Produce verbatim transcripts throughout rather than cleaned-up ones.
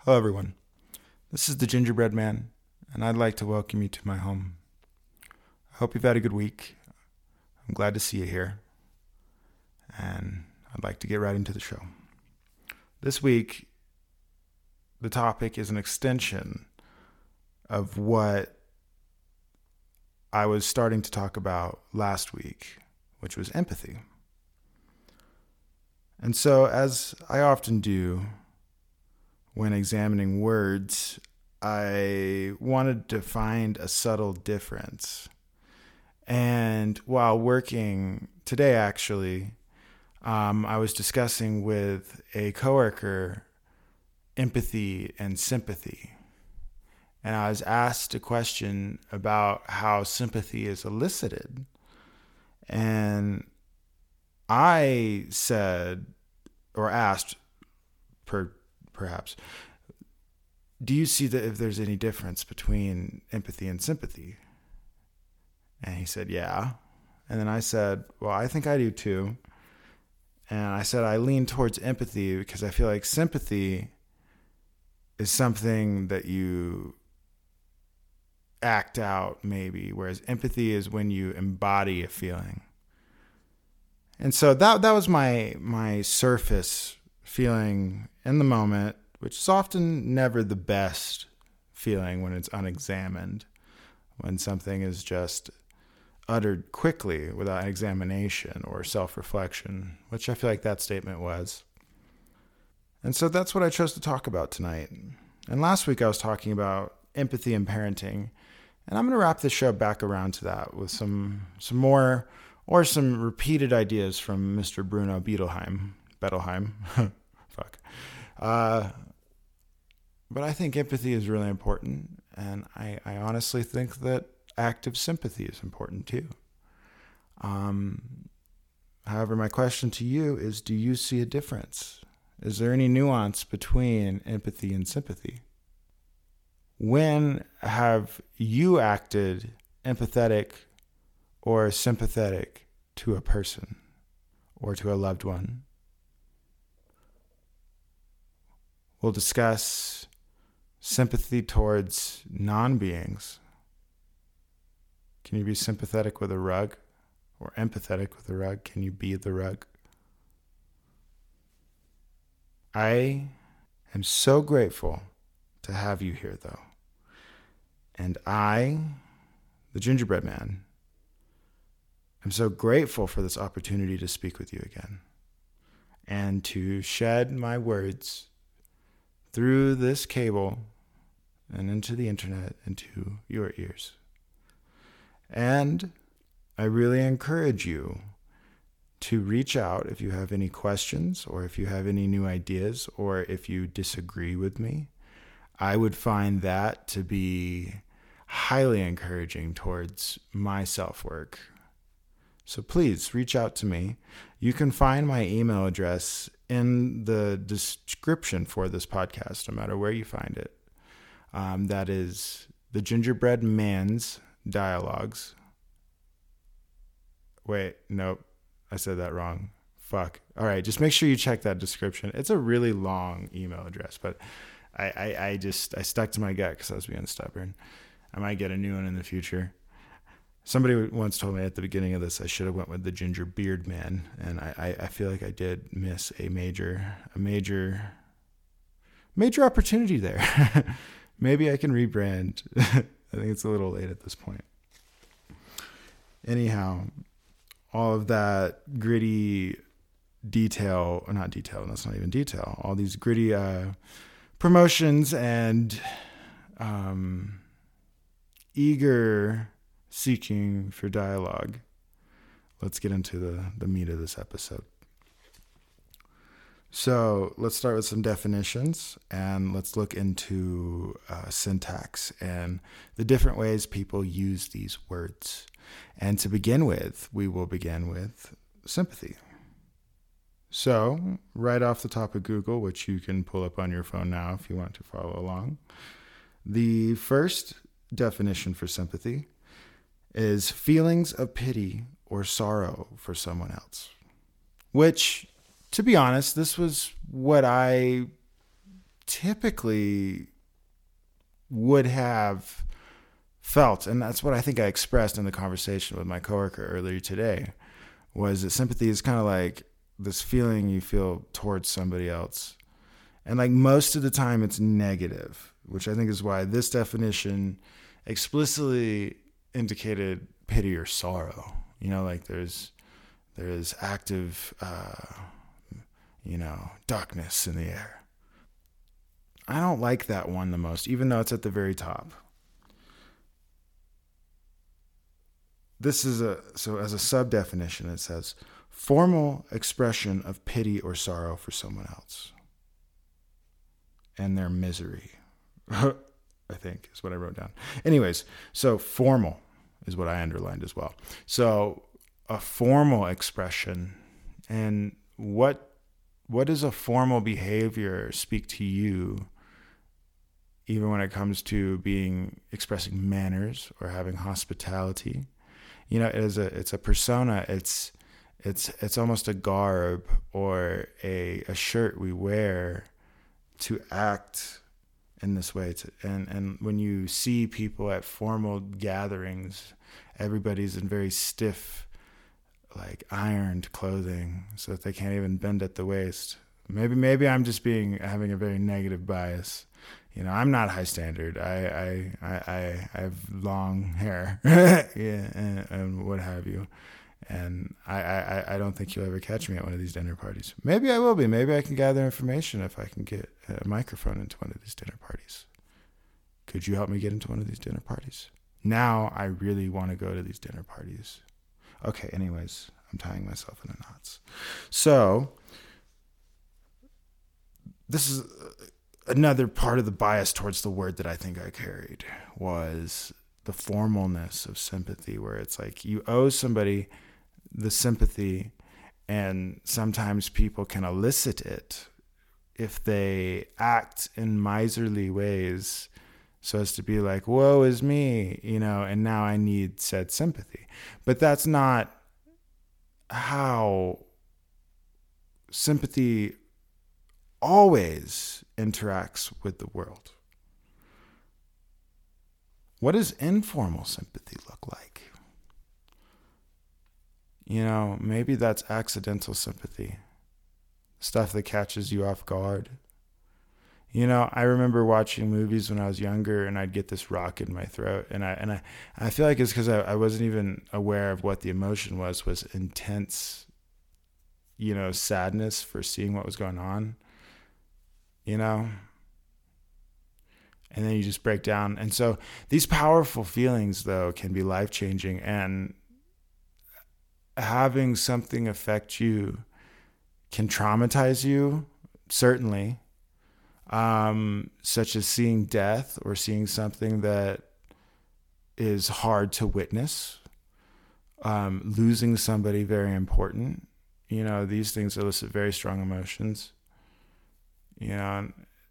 Hello, everyone. This is the Gingerbread Man, and I'd like to welcome you to my home. I hope you've had a good week. I'm glad to see you here, and I'd like to get right into the show. This week, the topic is an extension of what I was starting to talk about last week, which was empathy. And so, as I often do when examining words, I wanted to find a subtle difference. And while working today, actually, um, I was discussing with a coworker empathy and sympathy. And I was asked a question about how sympathy is elicited. And I said, or asked, per, perhaps, do you see that if there's any difference between empathy and sympathy? And he said, yeah. And then I said, well, I think I do too. And I said, I lean towards empathy because I feel like sympathy is something that you act out maybe, whereas empathy is when you embody a feeling. And so that that was my my surface feeling in the moment, which is often never the best feeling when it's unexamined, when something is just uttered quickly without examination or self-reflection, which I feel like that statement was. And so that's what I chose to talk about tonight. And last week I was talking about empathy and parenting, and I'm going to wrap this show back around to that with some some more or some repeated ideas from Mister Bruno Bettelheim. Bettelheim. Fuck. Uh, but I think empathy is really important, and I, I honestly think that active sympathy is important too. Um, however, my question to you is, do you see a difference? Is there any nuance between empathy and sympathy? When have you acted empathetic or sympathetic to a person or to a loved one? We'll discuss sympathy towards non-beings. Can you be sympathetic with a rug or empathetic with a rug? Can you be the rug? I am so grateful to have you here, though. And I, the Gingerbread Man, am so grateful for this opportunity to speak with you again and to shed my words through this cable and into the internet, into your ears. And I really encourage you to reach out if you have any questions or if you have any new ideas or if you disagree with me. I would find that to be highly encouraging towards my self-work. So please reach out to me. You can find my email address in the description for this podcast, no matter where you find it. Um, that is the Gingerbread Man's Dialogues. Wait, nope. I said that wrong. Fuck. All right, just make sure you check that description. It's a really long email address, but I, I, I just, I stuck to my gut because I was being stubborn. I might get a new one in the future. Somebody once told me at the beginning of this I should have went with the Ginger Beard Man, and I, I, I feel like I did miss a major, a major, major opportunity there. Maybe I can rebrand. I think it's a little late at this point. Anyhow, all of that gritty detail, or not detail, that's not even detail, all these gritty uh, promotions and um, eager seeking for dialogue. Let's get into the, the meat of this episode. So let's start with some definitions, and let's look into uh, syntax and the different ways people use these words. And to begin with, we will begin with sympathy. So right off the top of Google, which you can pull up on your phone now if you want to follow along, the first definition for sympathy is feelings of pity or sorrow for someone else, which, to be honest, this was what I typically would have felt, and that's what I think I expressed in the conversation with my coworker earlier today, was that sympathy is kind of like this feeling you feel towards somebody else. And like most of the time it's negative, which I think is why this definition explicitly indicated pity or sorrow. You know, like there's there is active, uh, you know, darkness in the air. I don't like that one the most, even though it's at the very top. This is a, so as a sub-definition, it says, formal expression of pity or sorrow for someone else and their misery, I think is what I wrote down. Anyways, so formal is what I underlined as well. So a formal expression, and what what does a formal behavior speak to you, even when it comes to being expressing manners or having hospitality? You know, it is a it's a persona. It's it's it's almost a garb or a a shirt we wear to act in this way. To, and and when you see people at formal gatherings, everybody's in very stiff, like ironed clothing, so that they can't even bend at the waist. Maybe maybe I'm just being having a very negative bias. You know, I'm not high standard. I I I, I have long hair, yeah, and, and what have you. And I, I, I don't think you'll ever catch me at one of these dinner parties. Maybe I will be. Maybe I can gather information if I can get a microphone into one of these dinner parties. Could you help me get into one of these dinner parties? Now I really want to go to these dinner parties. Okay, anyways, I'm tying myself into knots. So this is another part of the bias towards the word that I think I carried, was the formalness of sympathy, where it's like you owe somebody the sympathy, and sometimes people can elicit it if they act in miserly ways so as to be like, woe is me, you know, and now I need said sympathy. But that's not how sympathy always interacts with the world. What does informal sympathy look like? You know, maybe that's accidental sympathy, stuff that catches you off guard. You know, I remember watching movies when I was younger, and I'd get this rock in my throat, and I and I, I feel like it's because I, I wasn't even aware of what the emotion was, was intense, you know, sadness for seeing what was going on, you know? And then you just break down. And so these powerful feelings, though, can be life-changing, and having something affect you can traumatize you, certainly, um, such as seeing death or seeing something that is hard to witness, um, losing somebody very important. You know, these things elicit very strong emotions, you know.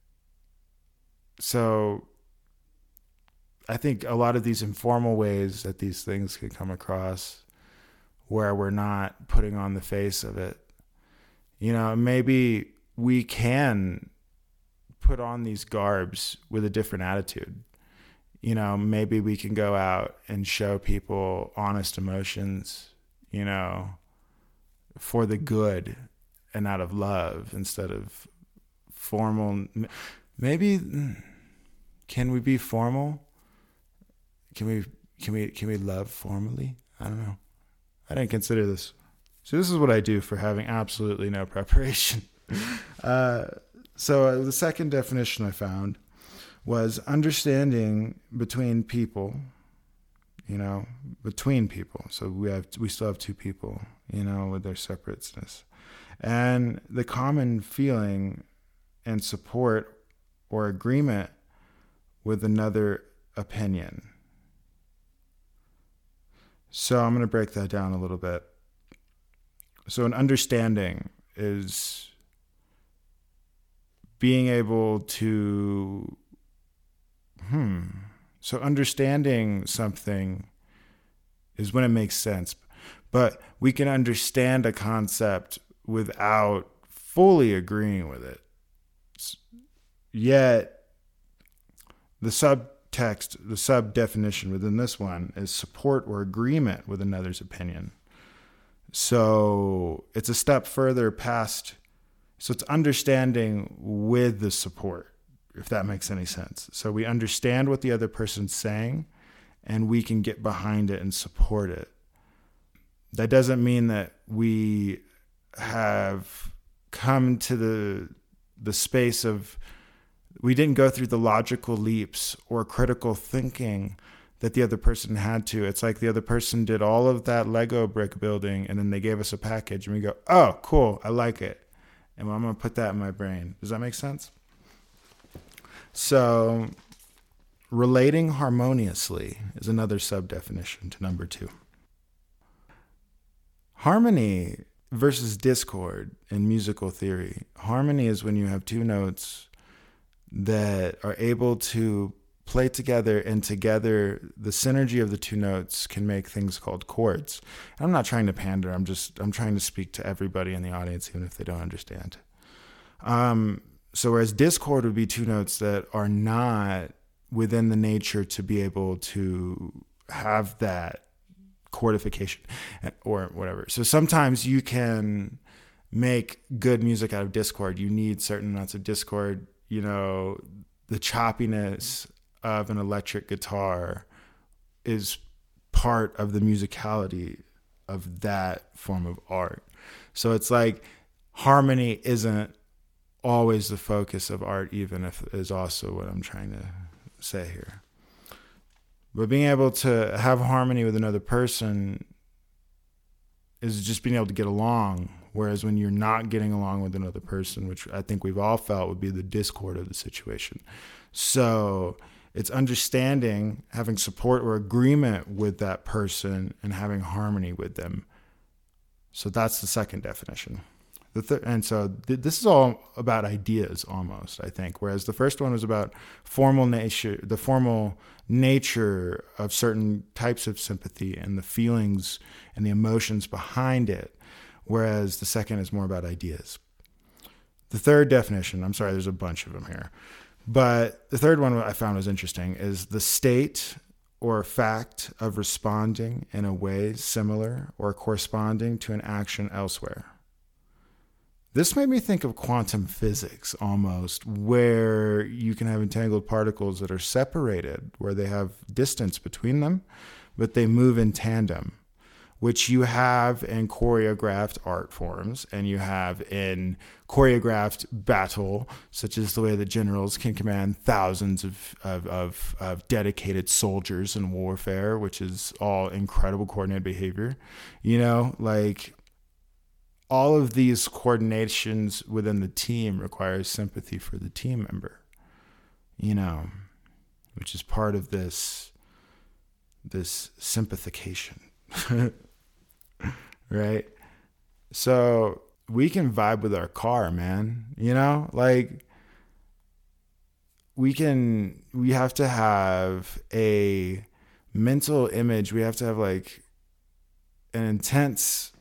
So I think a lot of these informal ways that these things can come across, where we're not putting on the face of it, you know, maybe we can put on these garbs with a different attitude. You know, maybe we can go out and show people honest emotions, you know, for the good and out of love instead of formal. Maybe, can we be formal? Can we, can we, can we love formally? I don't know. I didn't consider this. So this is what I do for having absolutely no preparation. uh, so uh, the second definition I found was understanding between people, you know, between people. So we have, we still have two people, you know, with their separateness, and the common feeling and support or agreement with another opinion. So I'm going to break that down a little bit. So an understanding is being able to, hmm. So understanding something is when it makes sense. But we can understand a concept without fully agreeing with it. Yet the subtext, the sub definition within this one is support or agreement with another's opinion. So it's a step further past, so it's understanding with the support, if that makes any sense. So we understand what the other person's saying, and we can get behind it and support it. That doesn't mean that we have come to the the space of, we didn't go through the logical leaps or critical thinking that the other person had to. It's like the other person did all of that Lego brick building, and then they gave us a package, and we go, oh, cool, I like it. And I'm going to put that in my brain. Does that make sense? So relating harmoniously is another sub-definition to number two. Harmony versus discord in musical theory. Harmony is when you have two notes that are able to play together, and together the synergy of the two notes can make things called chords. I'm not trying to pander. I'm just, I'm trying to speak to everybody in the audience, even if they don't understand. Um, so whereas discord would be two notes that are not within the nature to be able to have that chordification or whatever. So sometimes you can make good music out of discord. You need certain amounts of discord. You know, the choppiness of an electric guitar is part of the musicality of that form of art. So it's like harmony isn't always the focus of art, even if it is also what I'm trying to say here. But being able to have harmony with another person is just being able to get along. Whereas when you're not getting along with another person, which I think we've all felt would be the discord of the situation. So it's understanding, having support or agreement with that person, and having harmony with them. So that's the second definition. The th- and so th- this is all about ideas almost, I think. Whereas the first one was about formal nature, the formal nature of certain types of sympathy and the feelings and the emotions behind it. Whereas the second is more about ideas. The third definition, I'm sorry, there's a bunch of them here. But the third one I found was interesting is the state or fact of responding in a way similar or corresponding to an action elsewhere. This made me think of quantum physics almost, where you can have entangled particles that are separated, where they have distance between them, but they move in tandem, which you have in choreographed art forms, and you have in choreographed battle, such as the way that generals can command thousands of, of, of, of dedicated soldiers in warfare, which is all incredible coordinated behavior. You know, like all of these coordinations within the team requires sympathy for the team member, you know, which is part of this, this sympathication. Right? So we can vibe with our car, man. You know, like we can, we have to have a mental image. We have to have like an intense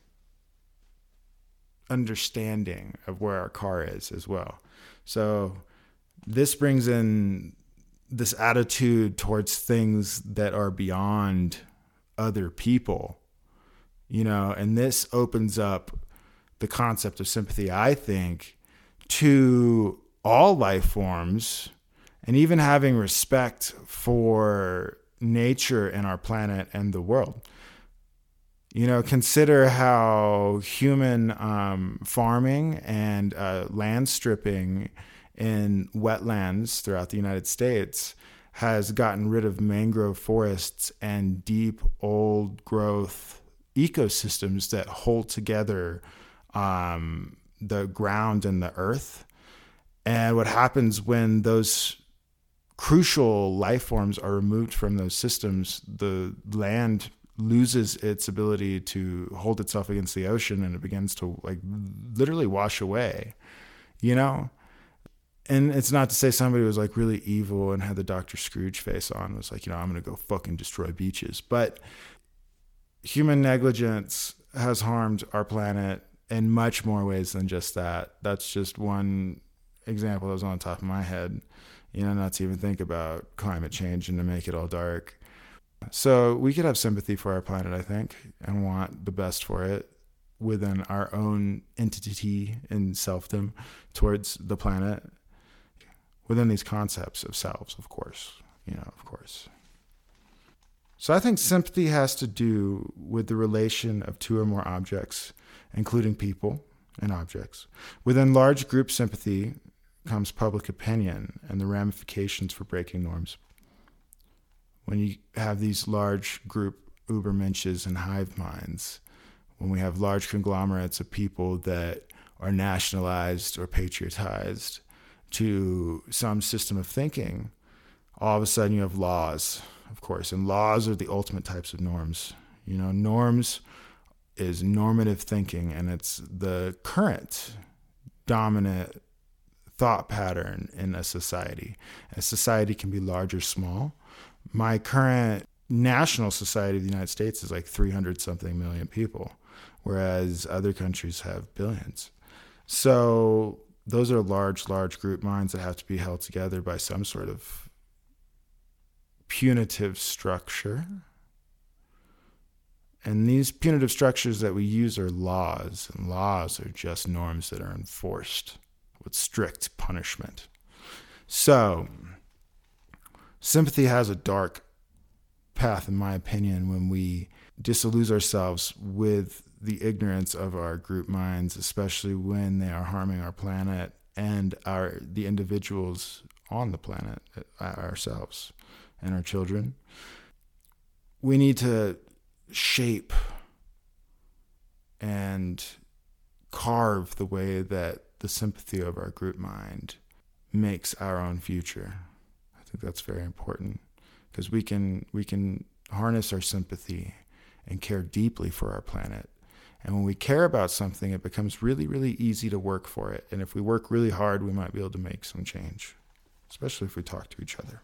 understanding of where our car is as well. So this brings in this attitude towards things that are beyond other people. You know, and this opens up the concept of sympathy, I think, to all life forms, and even having respect for nature and our planet and the world. You know, consider how human um, farming and uh, land stripping in wetlands throughout the United States has gotten rid of mangrove forests and deep old growth ecosystems that hold together um, the ground and the earth. And what happens when those crucial life forms are removed from those systems, the land loses its ability to hold itself against the ocean, and it begins to like literally wash away, you know? And it's not to say somebody was like really evil and had the Doctor Scrooge face on, was like, you know, I'm going to go fucking destroy beaches. But human negligence has harmed our planet in much more ways than just that. That's just one example that was on the top of my head, you know, not to even think about climate change and to make it all dark. So we could have sympathy for our planet, I think, and want the best for it within our own entity and selfdom towards the planet, within these concepts of selves, of course, you know, of course. So I think sympathy has to do with the relation of two or more objects, including people and objects. Within large group sympathy comes public opinion and the ramifications for breaking norms. When you have these large group Ubermenches and hive minds, when we have large conglomerates of people that are nationalized or patriotized to some system of thinking, all of a sudden you have laws, of course, and laws are the ultimate types of norms. You know, norms is normative thinking, and it's the current dominant thought pattern in a society. A society can be large or small. My current national society of the United States is like three hundred something million people, whereas other countries have billions. So those are large, large group minds that have to be held together by some sort of punitive structure. And these punitive structures that we use are laws, and laws are just norms that are enforced with strict punishment. So sympathy has a dark path, in my opinion, when we disillusion ourselves with the ignorance of our group minds, especially when they are harming our planet and our the individuals on the planet, ourselves and our children. We need to shape and carve the way that the sympathy of our group mind makes our own future. I think that's very important, because we can we can harness our sympathy and care deeply for our planet. And when we care about something, it becomes really, really easy to work for it. And if we work really hard, we might be able to make some change, especially if we talk to each other.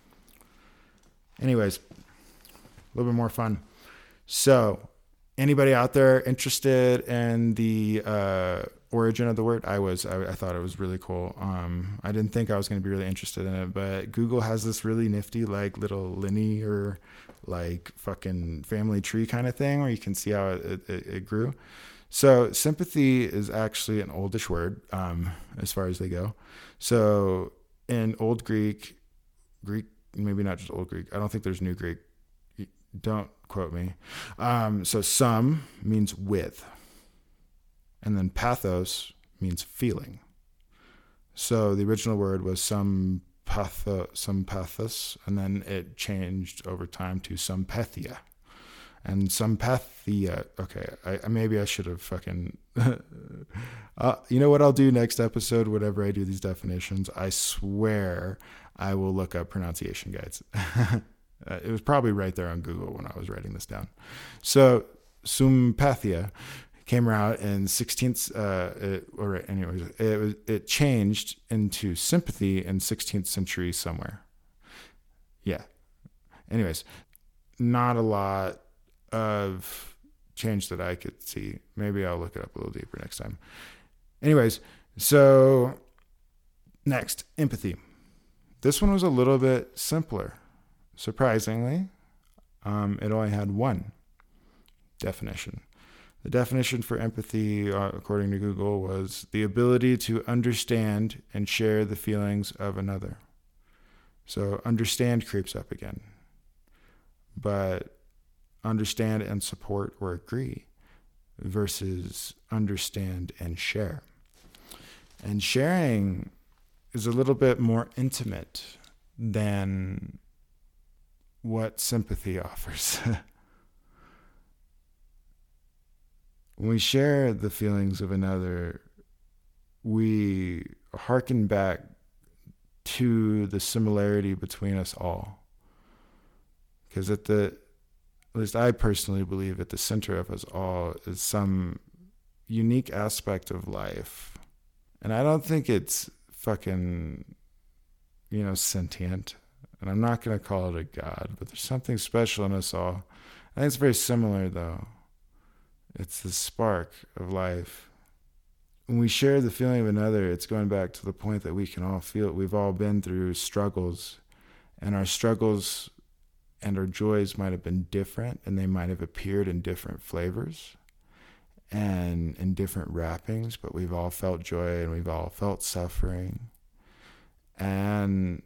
Anyways, a little bit more fun. So, anybody out there interested in the uh, origin of the word? I was. I, I thought it was really cool. Um, I didn't think I was going to be really interested in it, but Google has this really nifty, like, little linear, like, fucking family tree kind of thing where you can see how it, it, it grew. So, sympathy is actually an oldish word, um, as far as they go. So, in Old Greek, Greek, maybe not just Old Greek. I don't think there's New Greek. Don't quote me. Um, so some means with. And then pathos means feeling. So the original word was some patho, some pathos, and then it changed over time to sympathia. And sympathia, okay, I, maybe I should have fucking... uh, you know what I'll do next episode, whenever I do these definitions? I swear I will look up pronunciation guides. Uh, it was probably right there on Google when I was writing this down. So, sympathia came out in sixteenth, uh, it, or anyways, it was it changed into sympathy in sixteenth century somewhere. Yeah. Anyways, not a lot of change that I could see. Maybe I'll look it up a little deeper next time. Anyways, so next, empathy. This one was a little bit simpler. Surprisingly, um, it only had one definition. The definition for empathy, uh, according to Google, was the ability to understand and share the feelings of another. So understand creeps up again. But understand and support or agree versus understand and share. And sharing is a little bit more intimate than what sympathy offers. When we share the feelings of another, we hearken back to the similarity between us all. Because at the, at least I personally believe, at the center of us all is some unique aspect of life. And I don't think it's fucking, you know, sentient. And I'm not going to call it a god, but there's something special in us all. I think it's very similar, though. It's the spark of life. when we share the feeling of another, it's going back to the point that we can all feel it. We've all been through struggles, and our struggles and our joys might have been different, and they might have appeared in different flavors and in different wrappings, but we've all felt joy and we've all felt suffering. And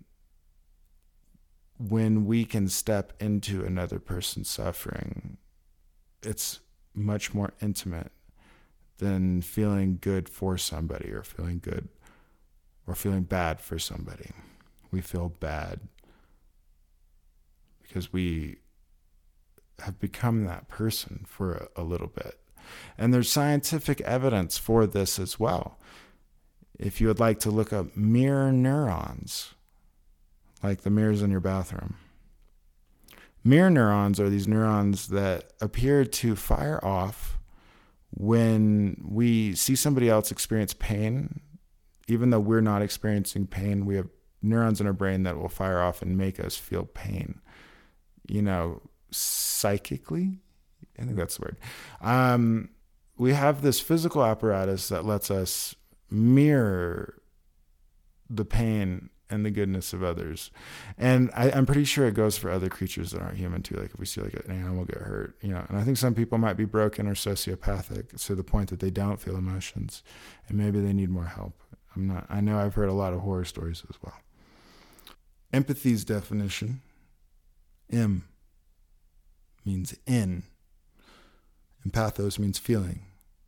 when we can step into another person's suffering, it's much more intimate than feeling good for somebody or feeling good or feeling bad for somebody. We feel bad because we have become that person for a, a little bit. And there's scientific evidence for this as well. If you would like to look up mirror neurons, like the mirrors in your bathroom. Mirror neurons are these neurons that appear to fire off when we see somebody else experience pain. Even though we're not experiencing pain, we have neurons in our brain that will fire off and make us feel pain. You know, psychically, I think that's the word. Um, we have this physical apparatus that lets us mirror the pain and the goodness of others. And I, I'm pretty sure it goes for other creatures that aren't human too. Like if we see like an animal get hurt, you know, and I think some people might be broken or sociopathic to the point that they don't feel emotions and maybe they need more help. I'm not, I know I've heard a lot of horror stories as well. Empathy's definition, M means in, and pathos means feeling.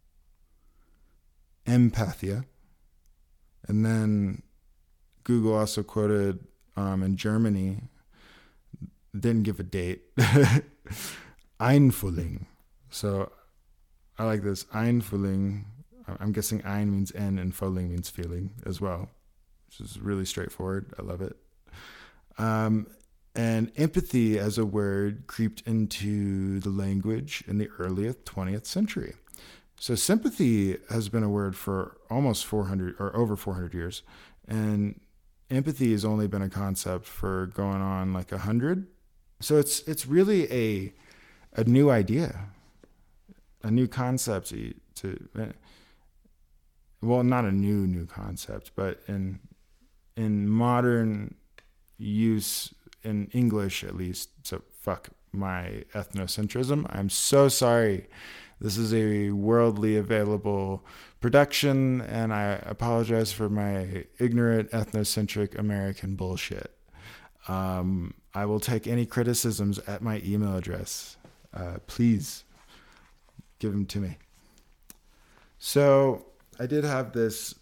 Empathia. And then Google also quoted um, in Germany, didn't give a date, Einfühlung. So I like this, Einfühlung. I'm guessing ein means in and Fühlung means feeling as well, which is really straightforward. I love it. Um, and empathy as a word creeped into the language in the early twentieth century. So sympathy has been a word for almost four hundred or over four hundred years. And empathy has only been a concept for going on like a hundred. So it's it's really a a new idea, a new concept to, to well, not a new new concept, but in in modern use in English at least. So fuck my ethnocentrism. I'm so sorry. This is a worldly available production, and I apologize for my ignorant, ethnocentric American bullshit. Um, I will take any criticisms at my email address. Uh, please give them to me. So I did have this.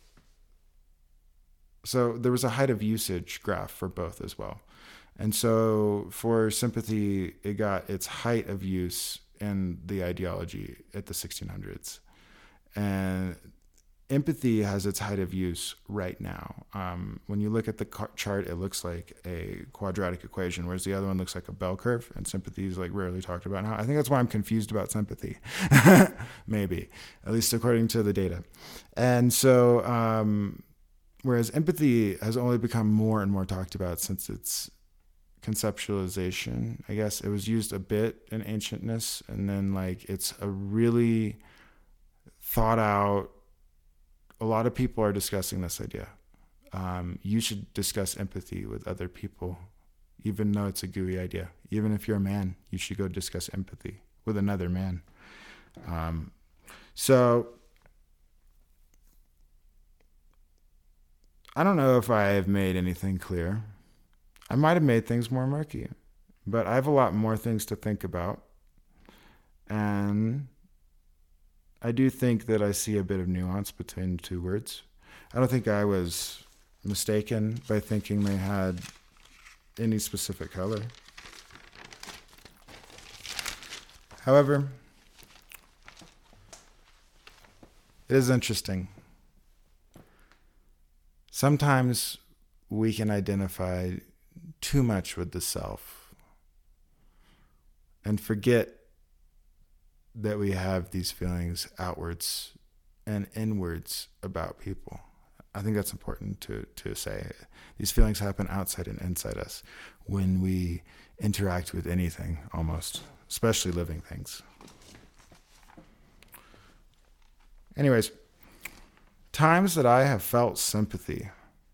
So there was a height of usage graph for both as well. And so for sympathy, it got its height of use in the ideology at the sixteen hundreds. And empathy has its height of use right now. Um, when you look at the chart, it looks like a quadratic equation, whereas the other one looks like a bell curve, and sympathy is like rarely talked about now. I think that's why I'm confused about sympathy, maybe, at least according to the data. And so, um, whereas empathy has only become more and more talked about since its conceptualization, I guess it was used a bit in ancientness, and then like it's a really thought out. A lot of people are discussing this idea. Um, you should discuss empathy with other people, even though it's a gooey idea. Even if you're a man, you should go discuss empathy with another man. Um, so I don't know if I have made anything clear. I might have made things more murky, but I have a lot more things to think about. And I do think that I see a bit of nuance between the two words. I don't think I was mistaken by thinking they had any specific color. However, it is interesting. Sometimes we can identify too much with the self and forget that we have these feelings outwards and inwards about people. I think that's important to, to say. These feelings happen outside and inside us when we interact with anything, almost, especially living things. Anyways, times that I have felt sympathy.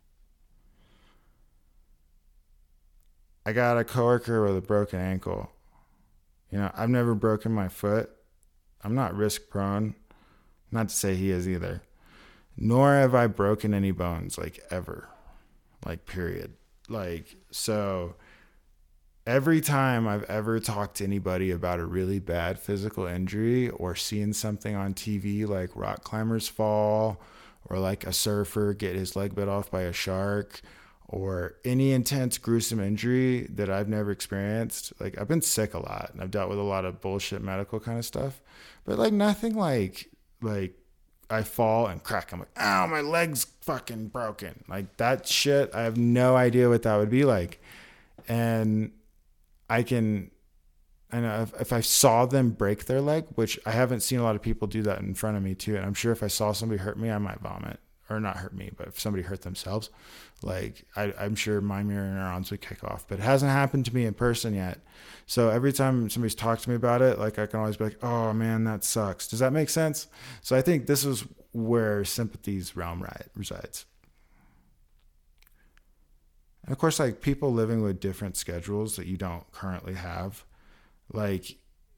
I got a coworker with a broken ankle. You know, I've never broken my foot. I'm not risk prone. Not to say he is either. Nor have I broken any bones, like ever. Like, period. Like, so every time I've ever talked to anybody about a really bad physical injury or seen something on T V like rock climbers fall or like a surfer get his leg bit off by a shark or any intense gruesome injury that I've never experienced, like I've been sick a lot and I've dealt with a lot of bullshit medical kind of stuff, but like nothing like like I fall and crack. I'm like, ow, my leg's fucking broken. Like that shit, I have no idea what that would be like. And I can, I know if, if I saw them break their leg, which I haven't seen a lot of people do that in front of me too. And I'm sure if I saw somebody hurt me, I might vomit. Or not hurt me, but if somebody hurt themselves, like I, I'm sure my mirror neurons would kick off. But it hasn't happened to me in person yet. So every time somebody's talked to me about it, like I can always be like, oh man, that sucks. Does that make sense? So I think this is where sympathy's realm resides. And of course, like people living with different schedules that you don't currently have, like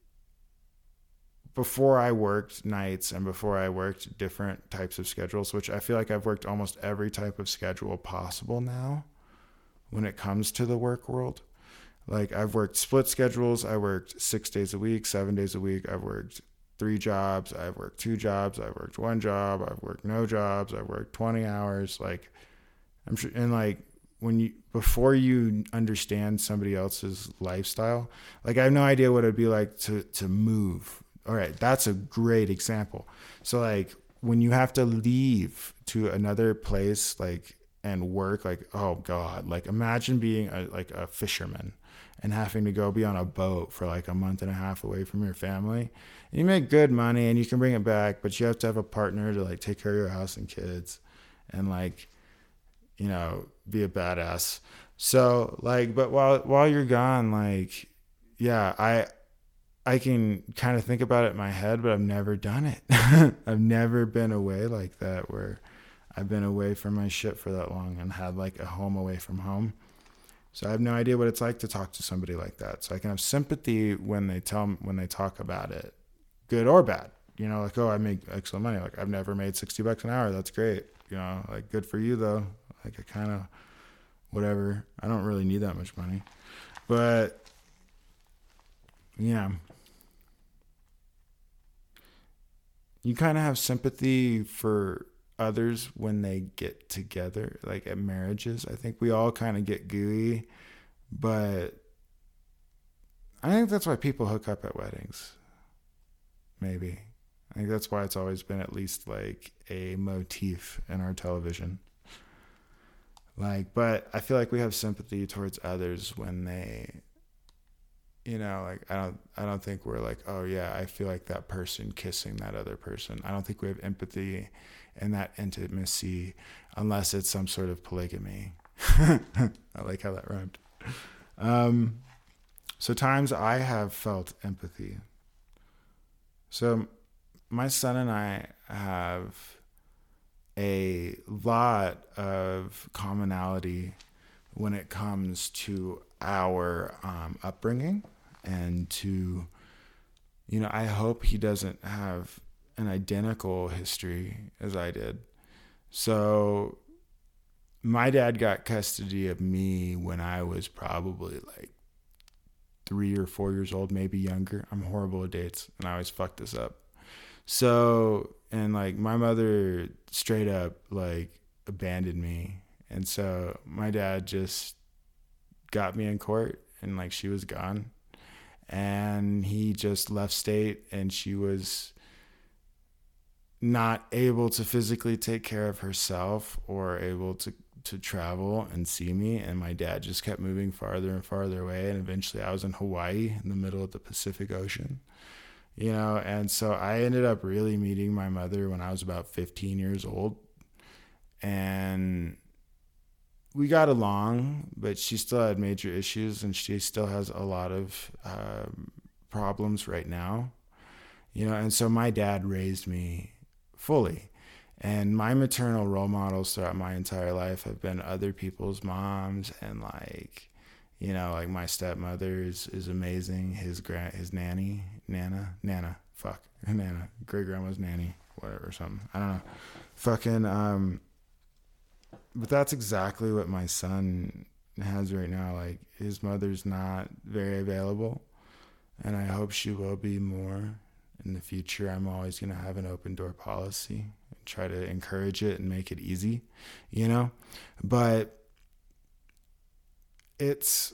before I worked nights and before I worked different types of schedules, which I feel like I've worked almost every type of schedule possible now when it comes to the work world. Like I've worked split schedules. I worked six days a week, seven days a week. I've worked three jobs. I've worked two jobs. I've worked one job. I've worked no jobs. I've worked twenty hours. Like I'm sure. And like when you, before you understand somebody else's lifestyle, like I have no idea what it'd be like to, to move. All right, that's a great example. So like when you have to leave to another place like and work, like oh god, like imagine being a, like a fisherman and having to go be on a boat for like a month and a half away from your family. And you make good money and you can bring it back, but you have to have a partner to like take care of your house and kids and like, you know, be a badass. So like, but while while you're gone, like yeah, I I can kind of think about it in my head, but I've never done it. I've never been away like that where I've been away from my shit for that long and had like a home away from home. So I have no idea what it's like to talk to somebody like that. So I can have sympathy when they tell when they talk about it, good or bad. You know, like, oh, I make excellent money. Like I've never made sixty bucks an hour. That's great. You know, like good for you though. Like I kind of, whatever. I don't really need that much money, but yeah. You kind of have sympathy for others when they get together, like at marriages. I think we all kind of get gooey, but I think that's why people hook up at weddings. Maybe. I think that's why it's always been at least like a motif in our television. Like, but I feel like we have sympathy towards others when they, you know, like I don't, I don't think we're like, oh yeah, I feel like that person kissing that other person. I don't think we have empathy and that intimacy unless it's some sort of polygamy. I like how that rhymed. Um, so times I have felt empathy. So my son and I have a lot of commonality when it comes to our um, upbringing. And to, you know, I hope he doesn't have an identical history as I did. So my dad got custody of me when I was probably like three or four years old, maybe younger. I'm horrible at dates and I always fuck this up. So, and like my mother straight up like abandoned me. And so my dad just got me in court and like she was gone. And he just left state and she was not able to physically take care of herself or able to, to travel and see me. And my dad just kept moving farther and farther away. And eventually I was in Hawaii in the middle of the Pacific Ocean, you know? And so I ended up really meeting my mother when I was about fifteen years old. And we got along, but she still had major issues and she still has a lot of um, problems right now, you know? And so my dad raised me fully. And my maternal role models throughout my entire life have been other people's moms, and like, you know, like my stepmother is, is amazing. His grand, his nanny, Nana, Nana, fuck, Nana, great grandma's nanny, whatever, or something. I don't know. Fucking, um, but that's exactly what my son has right now. Like, his mother's not very available, and I hope she will be more in the future. I'm always going to have an open door policy and try to encourage it and make it easy, you know? But it's,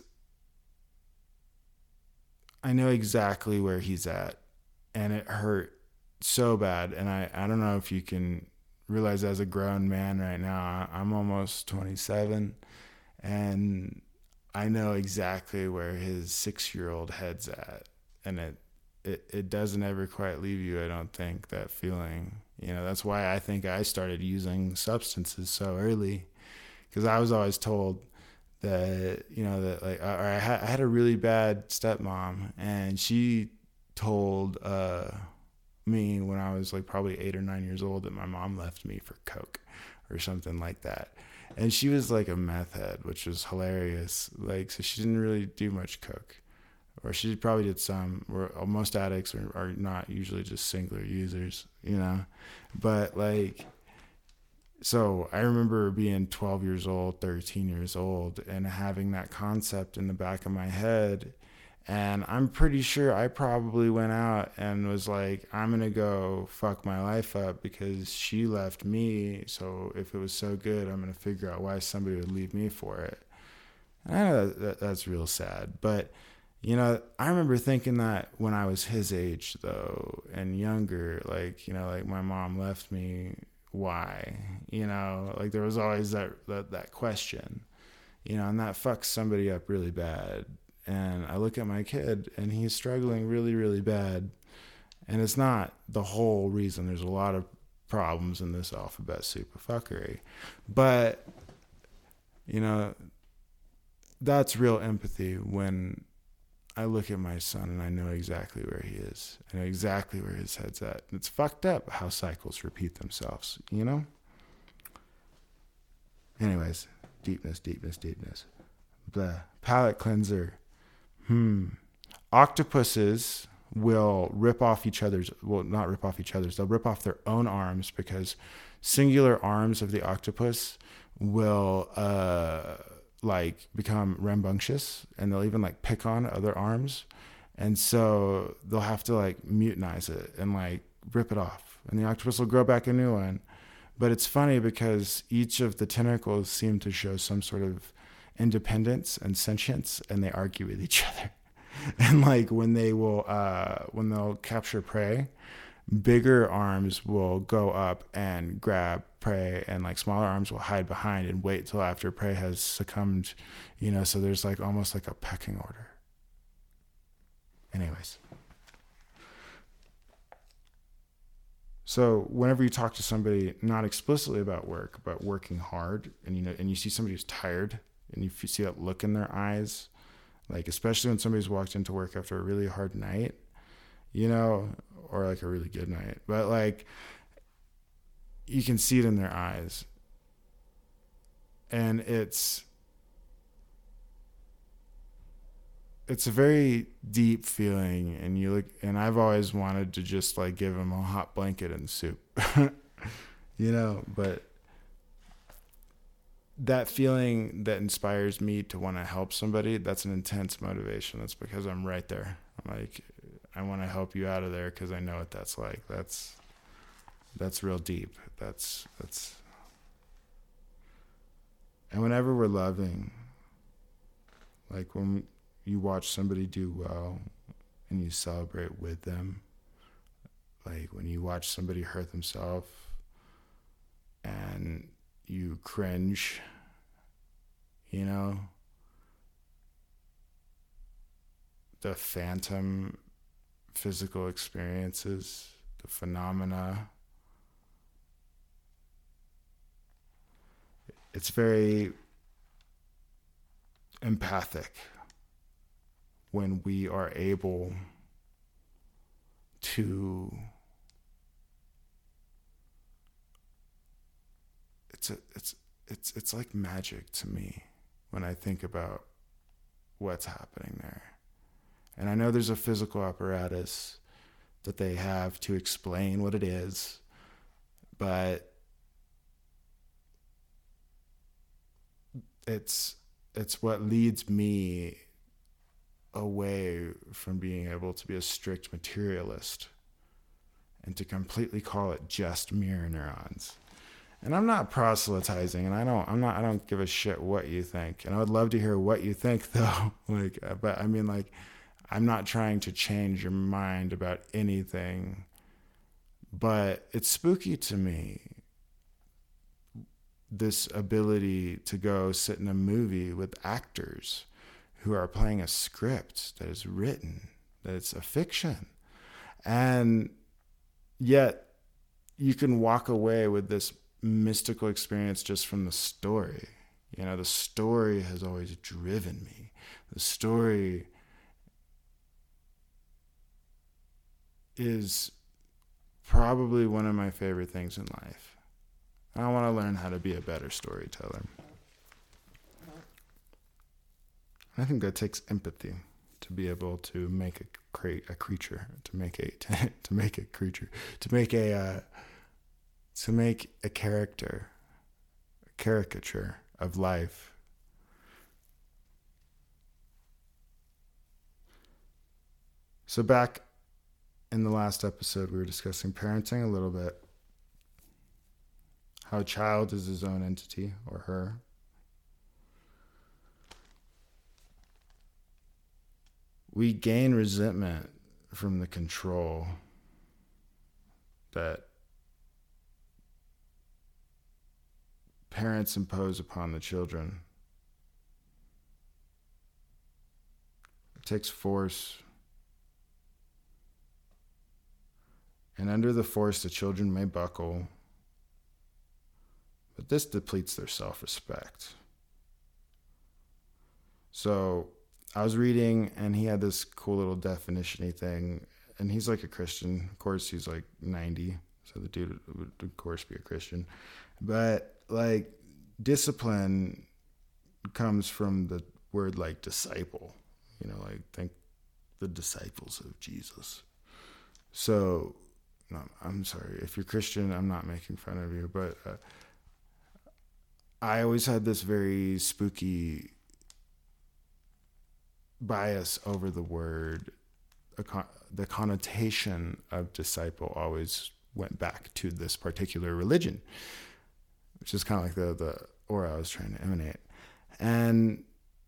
I know exactly where he's at, and it hurt so bad. And I, I don't know if you can realize, as a grown man right now, I'm almost twenty-seven, and I know exactly where his six-year-old head's at. And it, it, it doesn't ever quite leave you, I don't think, that feeling. You know, that's why I think I started using substances so early, because I was always told that, you know, that like, or I had, I had a really bad stepmom, and she told uh, me when I was like probably eight or nine years old that my mom left me for coke or something like that. And she was like a meth head, which was hilarious. Like, so she didn't really do much coke, or she probably did some. Where most addicts are, are not usually just singular users, you know. But like, so I remember being twelve years old, thirteen years old, and having that concept in the back of my head. And I'm pretty sure I probably went out and was like, I'm going to go fuck my life up because she left me. So if it was so good, I'm going to figure out why somebody would leave me for it. And I know that, that that's real sad. But, you know, I remember thinking that when I was his age, though, and younger, like, you know, like my mom left me. Why? You know, like there was always that, that, that question, you know, and that fucks somebody up really bad. And I look at my kid, and he's struggling really, really bad. And it's not the whole reason. There's a lot of problems in this alphabet soup of fuckery. But, you know, that's real empathy when I look at my son and I know exactly where he is. I know exactly where his head's at. It's fucked up how cycles repeat themselves, you know? Anyways, deepness, deepness, deepness. Blah. Palate cleanser. Hmm. Octopuses will rip off each other's, well, not rip off each other's, they'll rip off their own arms, because singular arms of the octopus will, uh, like become rambunctious, and they'll even like pick on other arms. And so they'll have to like mutinize it and like rip it off. And the octopus will grow back a new one. But it's funny because each of the tentacles seem to show some sort of independence and sentience, and they argue with each other. And like when they will, uh, when they'll capture prey, bigger arms will go up and grab prey, and like smaller arms will hide behind and wait till after prey has succumbed, you know, so there's like almost like a pecking order. Anyways. So whenever you talk to somebody, not explicitly about work, but working hard, and you know, and you see somebody who's tired, and you see that look in their eyes, like especially when somebody's walked into work after a really hard night, you know, or like a really good night, but like you can see it in their eyes, and it's it's a very deep feeling. And you look, and I've always wanted to just like give them a hot blanket and soup, you know, but that feeling that inspires me to want to help somebody, that's an intense motivation. That's because I'm right there. I'm like, I want to help you out of there because I know what that's like. That's that's real deep. That's that's. And whenever we're loving, like when you watch somebody do well and you celebrate with them, like when you watch somebody hurt themselves and you cringe, you know, the phantom physical experiences, the phenomena, it's very empathic when we are able to it's a, it's it's it's like magic to me when I think about what's happening there. And I know there's a physical apparatus that they have to explain what it is, but it's it's what leads me away from being able to be a strict materialist and to completely call it just mirror neurons. And I'm not proselytizing, and I don't I'm not I don't give a shit what you think. And I would love to hear what you think though. Like but I mean like I'm not trying to change your mind about anything, but it's spooky to me, this ability to go sit in a movie with actors who are playing a script that is written, that it's a fiction. And yet you can walk away with this mystical experience just from the story. You know, the story has always driven me. The story is probably one of my favorite things in life. I want to learn how to be a better storyteller. I think that takes empathy to be able to make a create a creature, to make a to, to make a creature, to make a uh, to make a character, a caricature of life. So back in the last episode, we were discussing parenting a little bit. How a child is his own entity, or her. We gain resentment from the control that parents impose upon the children. It takes force. And under the force, the children may buckle, but this depletes their self-respect. So I was reading, and he had this cool little definition-y thing, and he's like a Christian. Of course, he's like ninety, so the dude would, of course, be a Christian. But, like, discipline comes from the word, like, disciple. You know, like, think the disciples of Jesus. So, no, I'm sorry. If you're Christian, I'm not making fun of you, but uh, I always had this very spooky bias over the word. The connotation of disciple always went back to this particular religion, which is kind of like the, the aura I was trying to emanate. And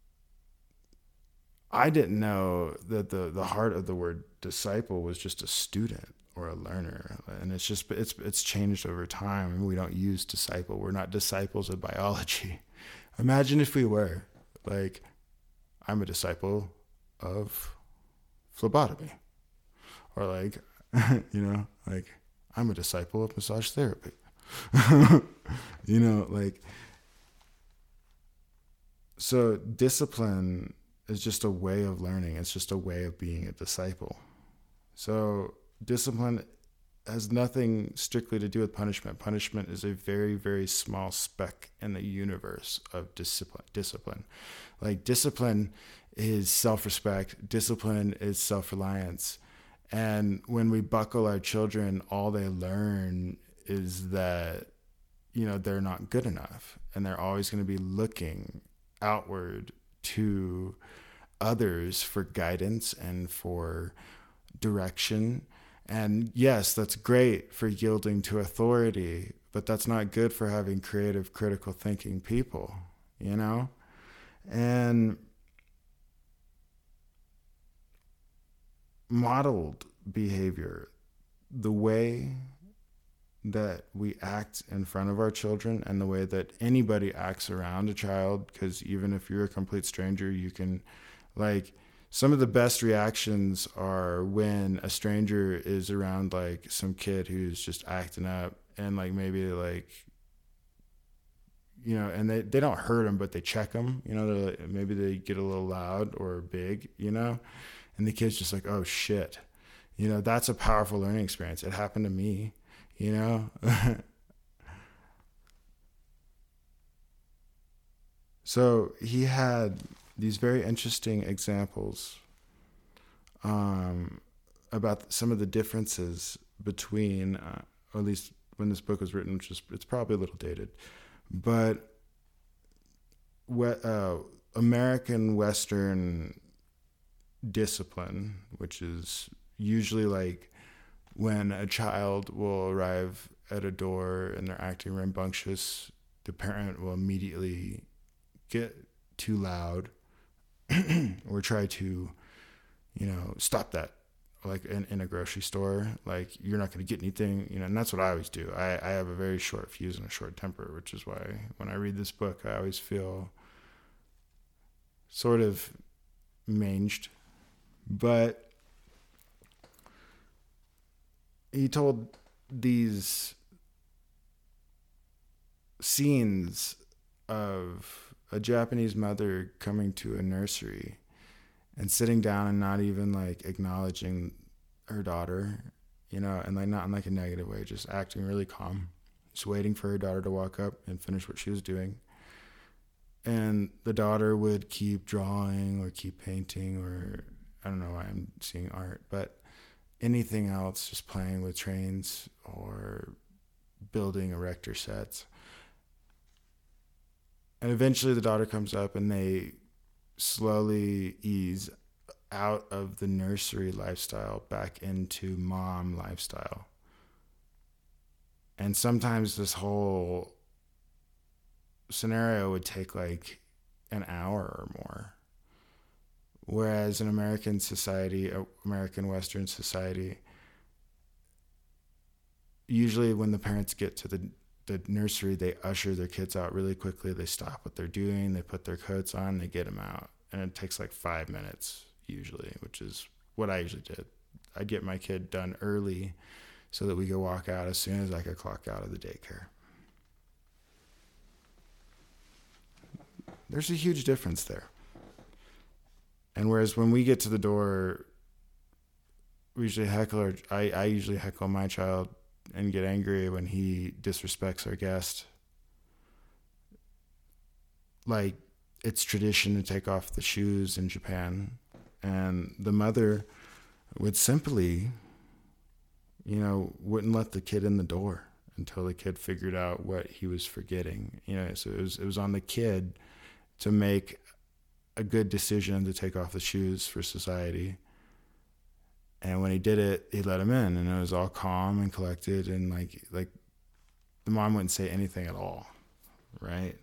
I didn't know that the, the heart of the word disciple was just a student or a learner. And it's just, it's, it's changed over time. We don't use disciple. We're not disciples of biology. Imagine if we were. Like, I'm a disciple of phlebotomy. Or like, you know, like, I'm a disciple of massage therapy. You know, like, so discipline is just a way of learning. It's just a way of being a disciple. So discipline has nothing strictly to do with punishment. Punishment is a very, very small speck in the universe of discipline. Discipline. Like, discipline is self-respect. Discipline is self-reliance. And when we buckle our children, all they learn is that, you know, they're not good enough. And they're always going to be looking outward to others for guidance and for direction. And yes, that's great for yielding to authority, but that's not good for having creative, critical thinking people, you know? And modeled behavior, the way that we act in front of our children and the way that anybody acts around a child, because even if you're a complete stranger, you can, like, some of the best reactions are when a stranger is around, like, some kid who's just acting up, and, like, maybe, like, you know, and they, they don't hurt them, but they check them, you know, they're like, maybe they get a little loud or big, you know, and the kid's just like, oh shit, you know, that's a powerful learning experience. It happened to me, you know. So he had these very interesting examples um, about some of the differences between, uh, or at least when this book was written, which is, it's probably a little dated, but uh, American Western discipline, which is usually like when a child will arrive at a door and they're acting rambunctious, the parent will immediately get too loud or try to, you know, stop that. Like in, in a grocery store, like you're not going to get anything, you know, and that's what I always do. I, I have a very short fuse and a short temper, which is why when I read this book, I always feel sort of manged. But he told these scenes of a Japanese mother coming to a nursery and sitting down and not even like acknowledging her daughter, you know, and like not in like a negative way, just acting really calm, just waiting for her daughter to walk up and finish what she was doing. And the daughter would keep drawing or keep painting, or I don't know why I'm seeing art, but anything else, just playing with trains or building erector sets. And eventually the daughter comes up and they slowly ease out of the nursery lifestyle back into mom lifestyle. And sometimes this whole scenario would take like an hour or more. Whereas in American society, American Western society, usually when the parents get to the the nursery, they usher their kids out really quickly. They stop what they're doing. They put their coats on. They get them out. And it takes like five minutes usually, which is what I usually did. I'd get my kid done early so that we could walk out as soon as I could clock out of the daycare. There's a huge difference there. And whereas when we get to the door, we usually heckle, or I, I usually heckle my child and get angry when he disrespects our guest. Like, it's tradition to take off the shoes in Japan, and the mother would simply, you know, wouldn't let the kid in the door until the kid figured out what he was forgetting. You know, so it was it was on the kid to make a good decision to take off the shoes for society. And when he did it, he let him in, and it was all calm and collected, and like like the mom wouldn't say anything at all, right?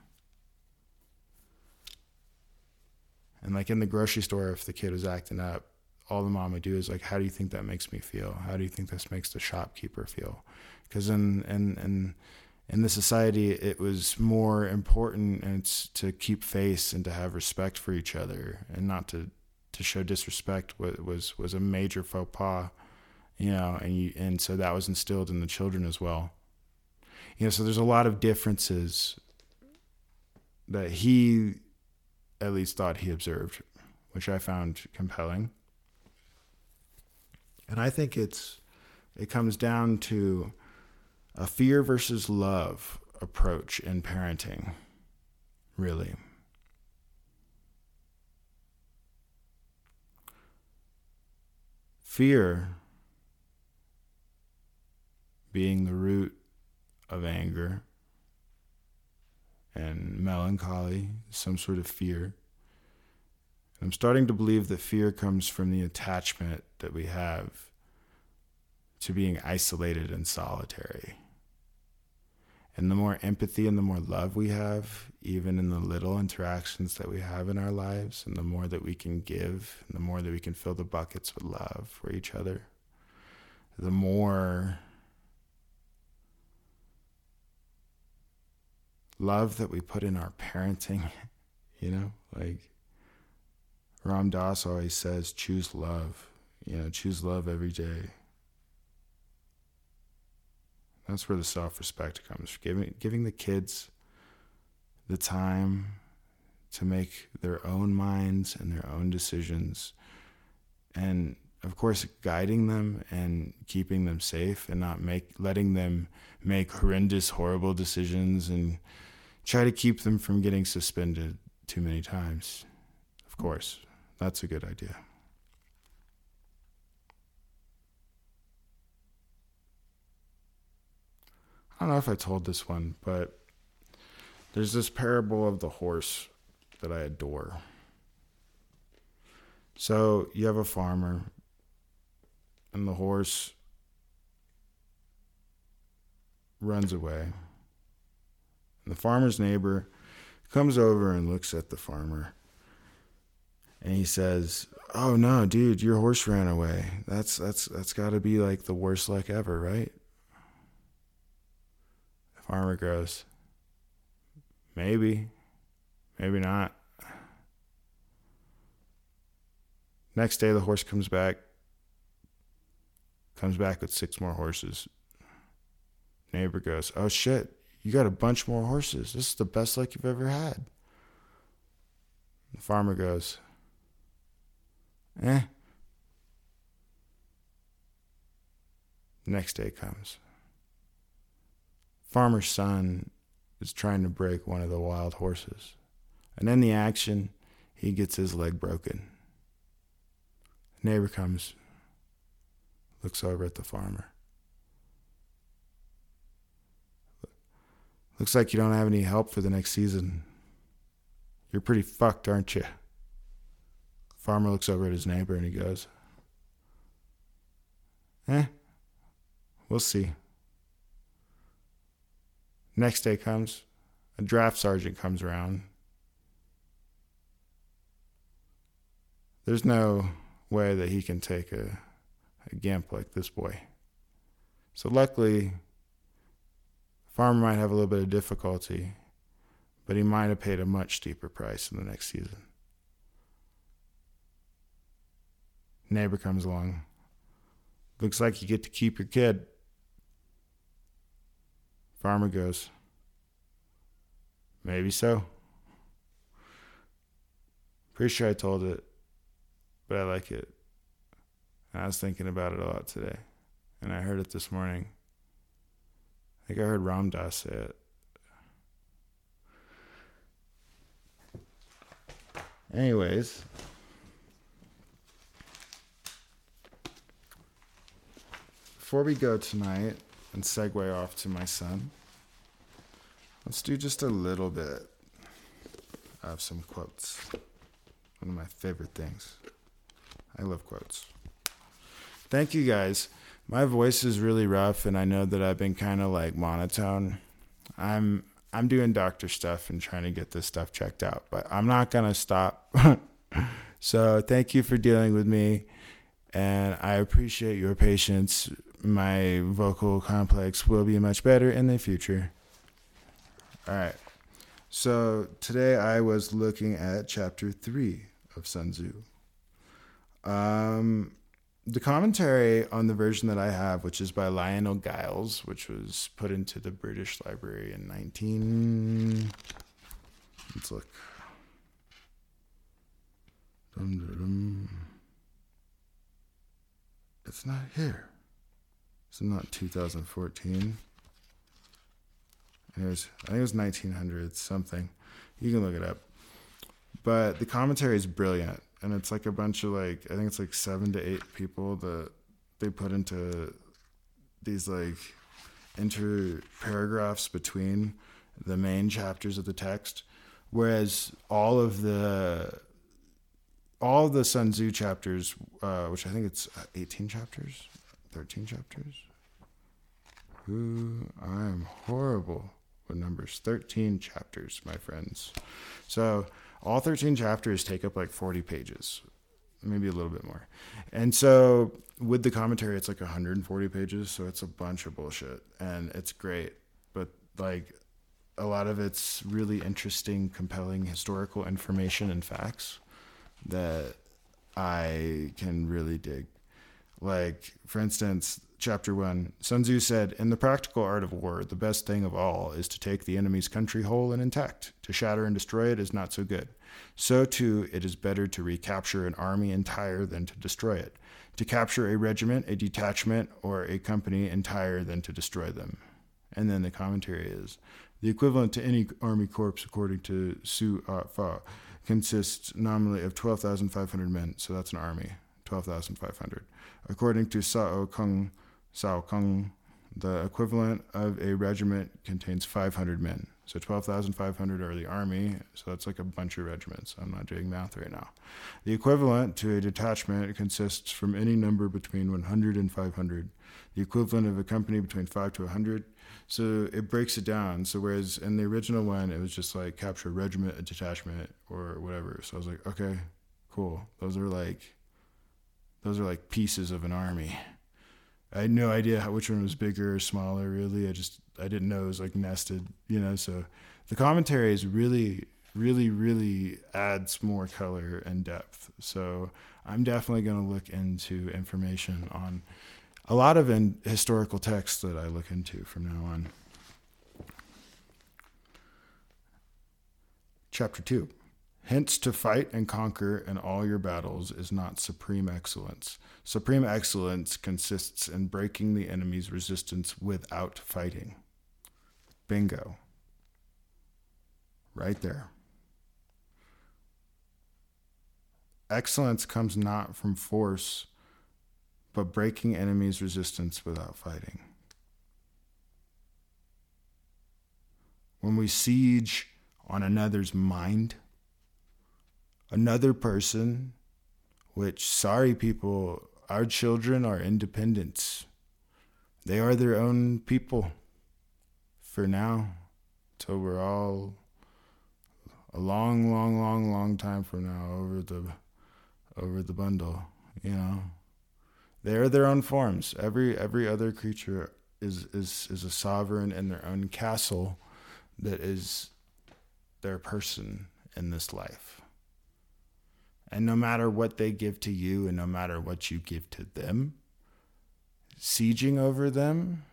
And like in the grocery store, if the kid was acting up, all the mom would do is like, how do you think that makes me feel? How do you think this makes the shopkeeper feel? Because in, in, in, in the society, it was more important and it's to keep face and to have respect for each other, and not to to show disrespect was, was, was a major faux pas, you know, and you, and so that was instilled in the children as well. You know, so there's a lot of differences that he at least thought he observed, which I found compelling. And I think it's, it comes down to a fear versus love approach in parenting, really. Fear being the root of anger and melancholy, some sort of fear. And I'm starting to believe that fear comes from the attachment that we have to being isolated and solitary. And the more empathy and the more love we have, even in the little interactions that we have in our lives, and the more that we can give, and the more that we can fill the buckets with love for each other, the more love that we put in our parenting, you know, like Ram Dass always says, choose love, you know, choose love every day. That's where the self-respect comes. Giving giving the kids the time to make their own minds and their own decisions. And of course, guiding them and keeping them safe, and not make letting them make horrendous, horrible decisions and, Try to keep them from getting suspended too many times. Of course, that's a good idea. I don't know if I told this one, but there's this parable of the horse that I adore. So you have a farmer, and the horse runs away. And the farmer's neighbor comes over and looks at the farmer. And he says, "Oh no, dude, your horse ran away. That's that's that's got to be like the worst luck ever, right?" The farmer goes, "Maybe, maybe not." Next day, the horse comes back, comes back with six more horses. Neighbor goes, "Oh shit, you got a bunch more horses. This is the best luck you've ever had." The farmer goes, "Eh." Next day comes. Farmer's son is trying to break one of the wild horses. And in the action, he gets his leg broken. Neighbor comes, looks over at the farmer. "Looks like you don't have any help for the next season. You're pretty fucked, aren't you?" Farmer looks over at his neighbor and he goes, "Eh, we'll see." Next day comes, a draft sergeant comes around. There's no way that he can take a, a gimp like this boy. So luckily, farmer might have a little bit of difficulty, but he might have paid a much steeper price in the next season. Neighbor comes along. "Looks like you get to keep your kid." Farmer goes, "Maybe so. Pretty sure I told it, but I like it. I was thinking about it a lot today, and I heard it this morning. I think I heard Ram Dass say it. Anyways, before we go tonight and segue off to my son, let's do just a little bit of some quotes. One of my favorite things. I love quotes. Thank you guys. My voice is really rough, and I know that I've been kind of like monotone. I'm I'm doing doctor stuff and trying to get this stuff checked out, but I'm not gonna stop. So thank you for dealing with me, and I appreciate your patience. My vocal complex will be much better in the future. All right. So today I was looking at chapter three of Sun Tzu. Um, the commentary on the version that I have, which is by Lionel Giles, which was put into the British Library in nineteen... Let's look. Dum, dum, dum. It's not here. It's not two thousand fourteen. It was, I think it was nineteen hundred something. You can look it up. But the commentary is brilliant. And it's like a bunch of like, I think it's like seven to eight people that they put into these like inter paragraphs between the main chapters of the text. Whereas all of the, all of the Sun Tzu chapters, uh, which I think it's eighteen chapters, thirteen chapters. Ooh, I am horrible with numbers. thirteen chapters, my friends. So all thirteen chapters take up like forty pages, maybe a little bit more. And so with the commentary, it's like one hundred forty pages. So it's a bunch of bullshit, and it's great. But like a lot of it's really interesting, compelling historical information and facts that I can really dig. Like, for instance, chapter one, Sun Tzu said, "In the practical art of war, the best thing of all is to take the enemy's country whole and intact. To shatter and destroy it is not so good. So, too, it is better to recapture an army entire than to destroy it. To capture a regiment, a detachment, or a company entire than to destroy them." And then the commentary is, The equivalent to any army corps, according to Su uh, Fa, consists nominally of twelve thousand five hundred men. So that's an army, twelve thousand five hundred. According to Sao Kung, Sao Kung, the equivalent of a regiment contains five hundred men. So twelve thousand five hundred are the army, so that's like a bunch of regiments. I'm not doing math right now. The equivalent to a detachment consists from any number between one hundred and five hundred. The equivalent of a company between five to one hundred. So it breaks it down. So whereas in the original one, it was just like capture a regiment, a detachment, or whatever. So I was like, okay, cool. Those are like, those are like pieces of an army. I had no idea how, which one was bigger or smaller, really. I just, I didn't know it was like nested, you know. So the commentary is really, really, really adds more color and depth. So I'm definitely going to look into information on a lot of in historical texts that I look into from now on. Chapter two. Hence, to fight and conquer in all your battles is not supreme excellence. Supreme excellence consists in breaking the enemy's resistance without fighting. Bingo. Right there. Excellence comes not from force, but breaking enemy's resistance without fighting. When we siege on another's mind, another person, which, sorry people, our children are independents. They are their own people for now, till we're all a long, long, long, long time from now over the over the bundle, you know. They are their own forms. Every every other creature is is is a sovereign in their own castle that is their person in this life. And no matter what they give to you and no matter what you give to them, sieging over them,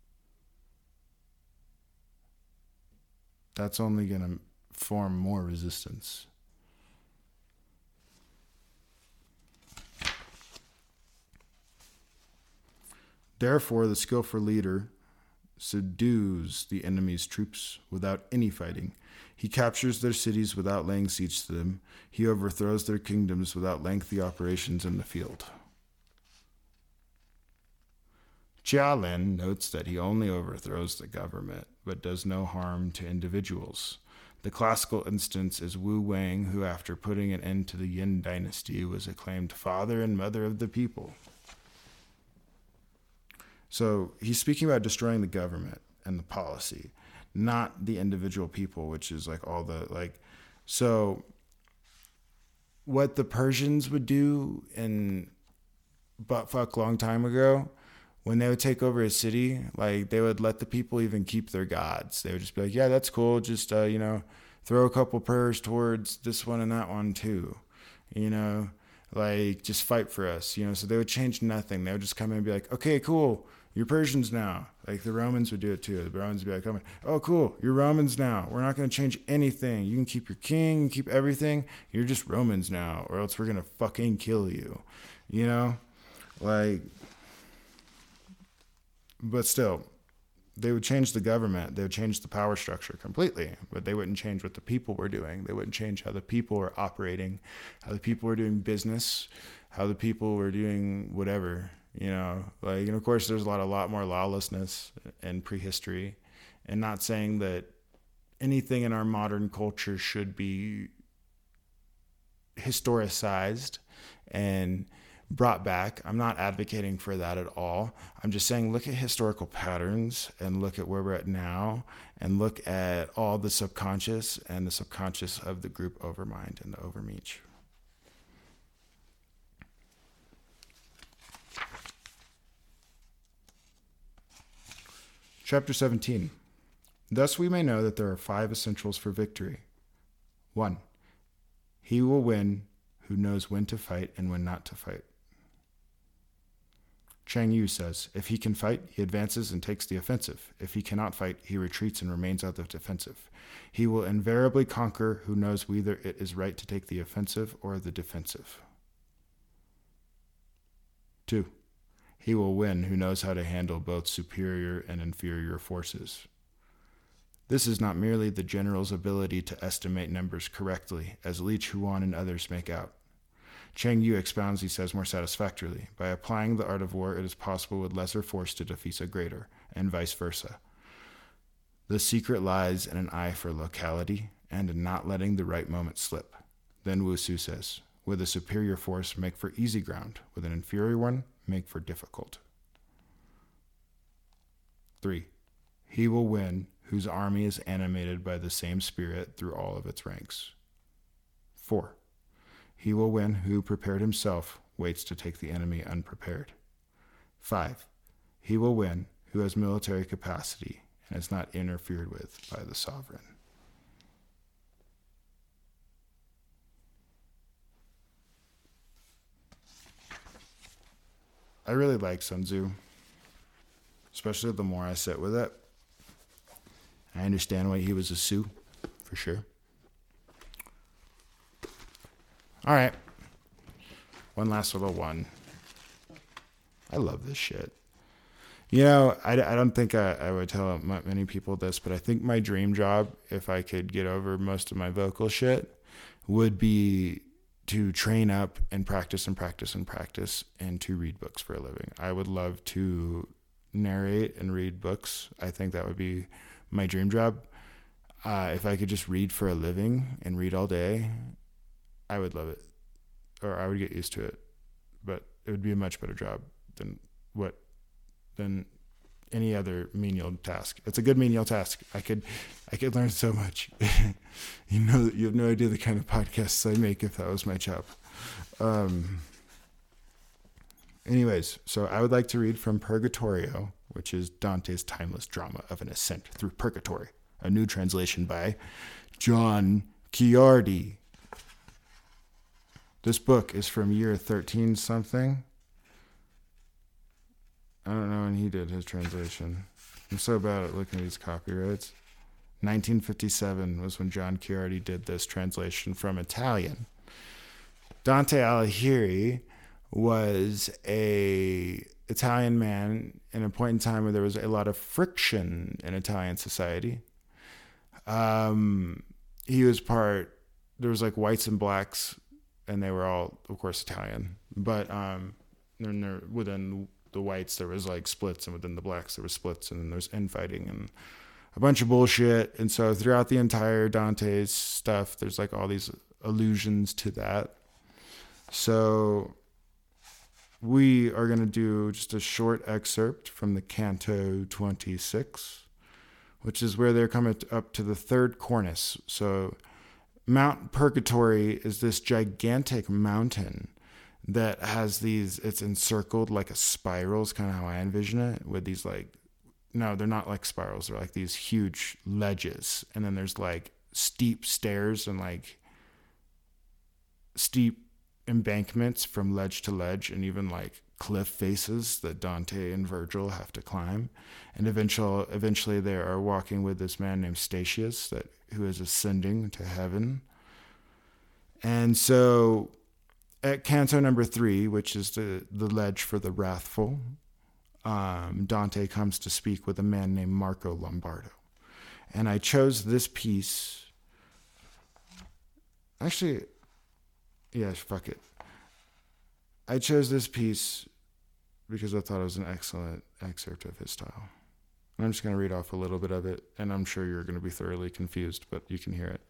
that's only going to form more resistance. Therefore, the skillful leader subdues the enemy's troops without any fighting. He captures their cities without laying siege to them. He overthrows their kingdoms without lengthy operations in the field. Chia Lin notes that he only overthrows the government, but does no harm to individuals. The classical instance is Wu Wang, who after putting an end to the Yin dynasty was acclaimed father and mother of the people. So he's speaking about destroying the government and the policy, not the individual people, which is like all the, like, so what the Persians would do in buttfuck long time ago, when they would take over a city, like they would let the people even keep their gods. They would just be like, yeah, that's cool. Just, uh, you know, throw a couple prayers towards this one and that one too, you know, like just fight for us, you know. So they would change nothing. They would just come in and be like, okay, cool. You're Persians now. Like the Romans would do it too. The Romans would be like, coming, oh, cool. You're Romans now. We're not going to change anything. You can keep your king, keep everything. You're just Romans now, or else we're going to fucking kill you. You know? Like, but still, they would change the government. They would change the power structure completely, but they wouldn't change what the people were doing. They wouldn't change how the people were operating, how the people were doing business, how the people were doing whatever. You know, like, and of course, there's a lot, a lot more lawlessness in prehistory, and not saying that anything in our modern culture should be historicized and brought back. I'm not advocating for that at all. I'm just saying, look at historical patterns and look at where we're at now and look at all the subconscious and the subconscious of the group Overmind and the Overmeech. Chapter seventeen. Thus we may know that there are five essentials for victory. One, he will win who knows when to fight and when not to fight. Chang Yu says, if he can fight, he advances and takes the offensive. If he cannot fight, he retreats and remains on the defensive. He will invariably conquer who knows whether it is right to take the offensive or the defensive. Two, he will win who knows how to handle both superior and inferior forces. This is not merely the general's ability to estimate numbers correctly, as Li Chuan and others make out. Cheng Yu expounds, he says, more satisfactorily. By applying the art of war, it is possible with lesser force to defeat a greater, and vice versa. The secret lies in an eye for locality and in not letting the right moment slip. Then Wu Su says, with a superior force, make for easy ground. With an inferior one, make for difficult. Three, he will win whose army is animated by the same spirit through all of its ranks. Four, he will win who prepared himself, waits to take the enemy unprepared. Five, he will win who has military capacity and is not interfered with by the sovereign. I really like Sun Tzu, especially the more I sit with it. I understand why he was a Sioux, for sure. All right. One last little one. I love this shit. You know, I, I don't think I, I would tell many people this, but I think my dream job, if I could get over most of my vocal shit, would be to train up and practice and practice and practice and to read books for a living. I would love to narrate and read books. I think that would be my dream job. Uh, if I could just read for a living and read all day, I would love it. Or I would get used to it. But it would be a much better job than what than any other menial task. It's a good menial task. I could I could learn so much. you know, you have no idea the kind of podcasts I make if that was my job. Um, anyways, so I would like to read from Purgatorio, which is Dante's timeless drama of an ascent through purgatory, a new translation by John Ciardi. This book is from year thirteen something. I don't know when he did his translation. I'm so bad at looking at these copyrights. nineteen fifty-seven was when John Ciardi did this translation from Italian. Dante Alighieri was a Italian man in a point in time where there was a lot of friction in Italian society. Um, he was part, there was like whites and blacks, and they were all, of course, Italian. But um, then there, within the whites, there was like splits, and within the blacks, there was splits, and then there's infighting and a bunch of bullshit. And so throughout the entire Dante's stuff, there's like all these allusions to that. So we are going to do just a short excerpt from the Canto twenty-six, which is where they're coming up to the third cornice. So Mount Purgatory is this gigantic mountain that has these, it's encircled like a spiral, is kind of how I envision it, with these like, no, they're not like spirals, they're like these huge ledges. And then there's like steep stairs and like steep embankments from ledge to ledge, and even like cliff faces that Dante and Virgil have to climb. And eventually, eventually they are walking with this man named Statius, that who is ascending to heaven. And so at Canto number three, which is the, the ledge for the wrathful, um, Dante comes to speak with a man named Marco Lombardo. And I chose this piece. Actually, yeah, fuck it. I chose this piece because I thought it was an excellent excerpt of his style. And I'm just going to read off a little bit of it, and I'm sure you're going to be thoroughly confused, but you can hear it.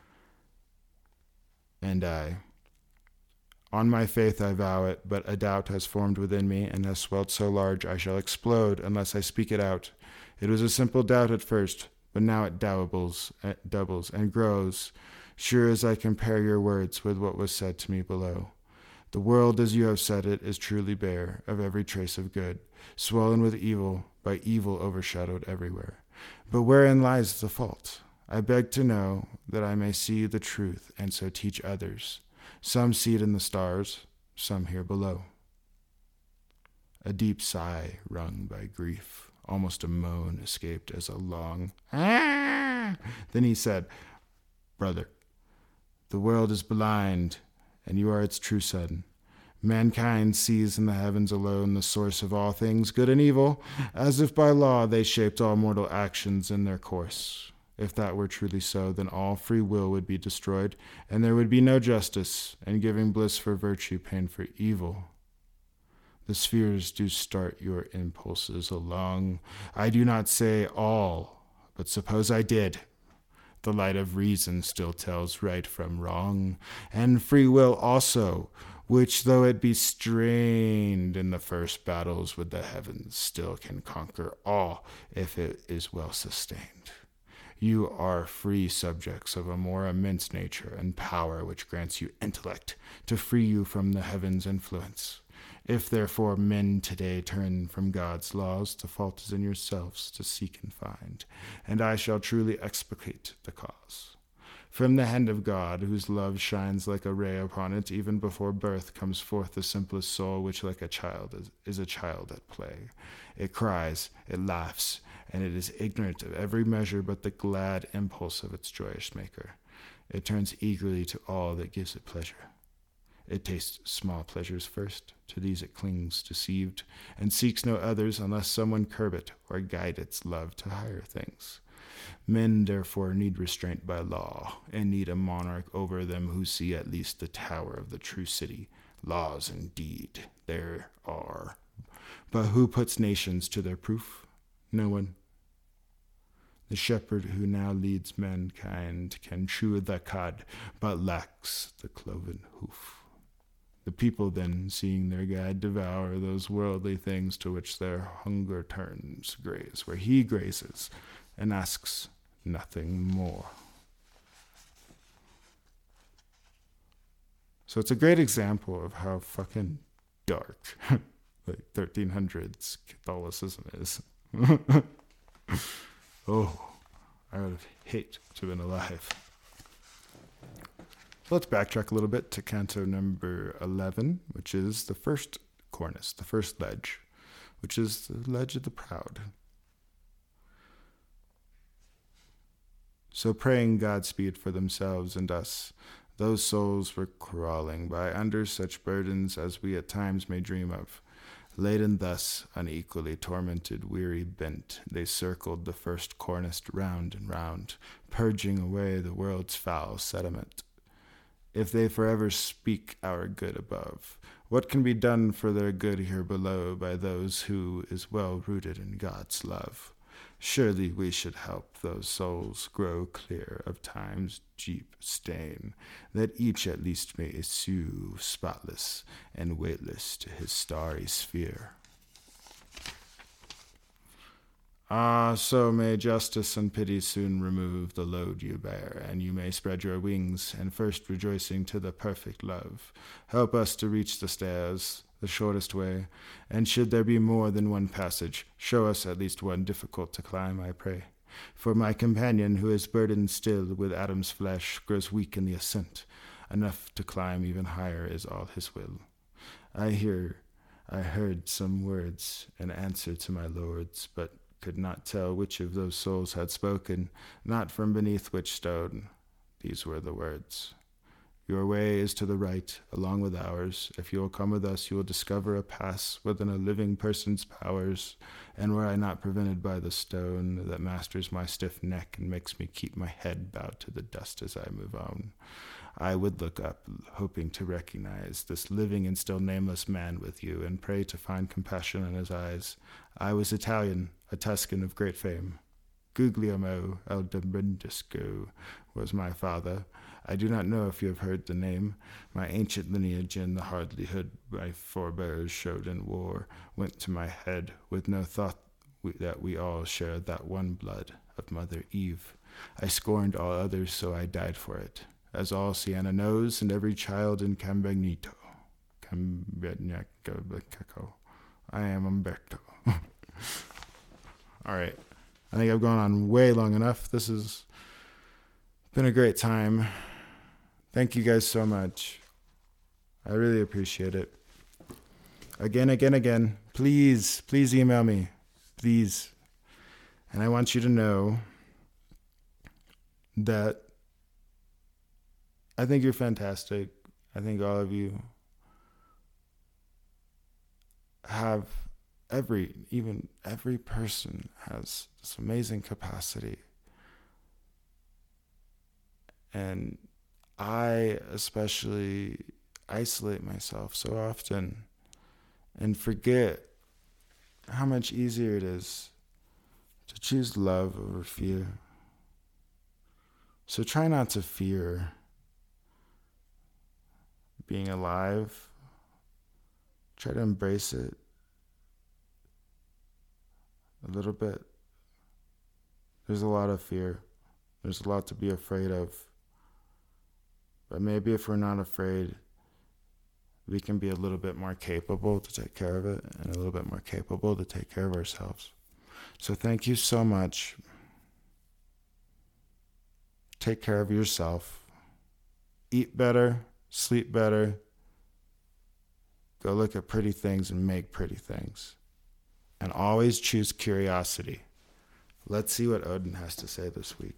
And I, on my faith I vow it, but a doubt has formed within me and has swelled so large I shall explode unless I speak it out. It was a simple doubt at first, but now it doubles, doubles and grows, sure as I compare your words with what was said to me below. The world, as you have said it, is truly bare of every trace of good, swollen with evil, by evil overshadowed everywhere. But wherein lies the fault? I beg to know, that I may see the truth, and so teach others. Some see it in the stars, some here below. A deep sigh wrung by grief, almost a moan escaped as a long ah! Then he said, Brother, the world is blind, and you are its true son. Mankind sees in the heavens alone the source of all things, good and evil, as if by law they shaped all mortal actions in their course. If that were truly so, then all free will would be destroyed, and there would be no justice, and giving bliss for virtue, pain for evil. The spheres do start your impulses along. I do not say all, but suppose I did. The light of reason still tells right from wrong, and free will also, which though it be strained in the first battles with the heavens, still can conquer all if it is well sustained. You are free subjects of a more immense nature and power which grants you intellect to free you from the heavens' influence. If therefore men today turn from God's laws, the fault is in yourselves to seek and find, and I shall truly explicate the cause. From the hand of God, whose love shines like a ray upon it, even before birth comes forth the simplest soul, which like a child is, is a child at play. It cries, it laughs, and it is ignorant of every measure but the glad impulse of its joyous maker. It turns eagerly to all that gives it pleasure. It tastes small pleasures first, to these it clings deceived, and seeks no others unless someone curb it or guide its love to higher things. Men therefore need restraint by law, and need a monarch over them who see at least the tower of the true city. Laws indeed there are, but who puts nations to their proof? No one. The shepherd who now leads mankind can chew the cud, but lacks the cloven hoof. The people then, seeing their guide devour those worldly things to which their hunger turns, graze where he grazes, and asks nothing more. So it's a great example of how fucking dark like thirteen hundreds Catholicism is. Oh, I would hate to have been alive. Let's backtrack a little bit to canto number eleven, which is the first cornice, the first ledge, which is the ledge of the proud. So praying Godspeed for themselves and us, those souls were crawling by under such burdens as we at times may dream of. Laden thus, unequally tormented, weary, bent, they circled the first cornice round and round, purging away the world's foul sediment. If they forever speak our good above, what can be done for their good here below by those who is well rooted in God's love? Surely we should help those souls grow clear of time's deep stain, that each at least may issue spotless and weightless to his starry sphere. Ah, so may justice and pity soon remove the load you bear, and you may spread your wings, and first rejoicing to the perfect love, help us to reach the stairs, the shortest way, and should there be more than one passage, show us at least one difficult to climb, I pray. For my companion, who is burdened still with Adam's flesh, grows weak in the ascent. Enough to climb even higher is all his will. I hear, I heard some words in answer to my lord's, but could not tell which of those souls had spoken, not from beneath which stone. These were the words. Your way is to the right, along with ours. If you will come with us, you will discover a pass within a living person's powers, and were I not prevented by the stone that masters my stiff neck and makes me keep my head bowed to the dust as I move on, I would look up, hoping to recognize this living and still nameless man with you, and pray to find compassion in his eyes. I was Italian, a Tuscan of great fame. Guglielmo el Dombrindisco was my father. I do not know if you have heard the name. My ancient lineage and the hardihood my forebears showed in war went to my head, with no thought we, that we all shared that one blood of Mother Eve. I scorned all others, so I died for it, as all Siena knows, and every child in Cambagnito. Cambagnaco. I am Umberto. All right. I think I've gone on way long enough. This has been a great time. Thank you guys so much. I really appreciate it. Again, again, again. Please, please email me. Please. And I want you to know that I think you're fantastic. I think all of you have every, even every person has this amazing capacity And I especially isolate myself so often and forget how much easier it is to choose love over fear. So try not to fear being alive. Try to embrace it a little bit. There's a lot of fear. There's a lot to be afraid of. But maybe if we're not afraid, we can be a little bit more capable to take care of it and a little bit more capable to take care of ourselves. So thank you so much. Take care of yourself. Eat better, sleep better. Go look at pretty things and make pretty things. And always choose curiosity. Let's see what Odin has to say this week.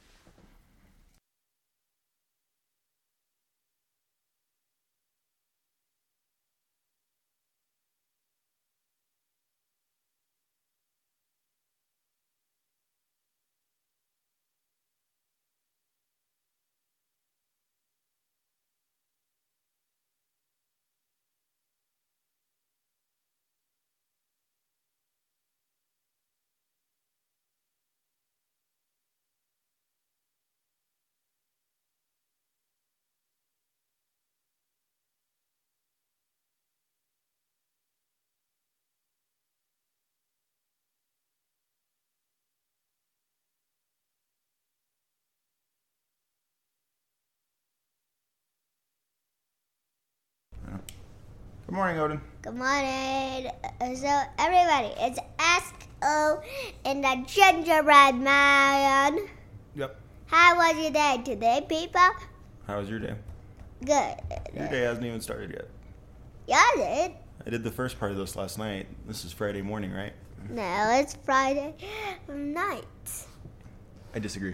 Good morning, Odin. Good morning. So, everybody, it's Ask O and the Gingerbread Man. Yep. How was your day today, people? How was your day? Good. Your day hasn't even started yet. Yeah, I did. I did the first part of this last night. This is Friday morning, right? No, it's Friday night. I disagree.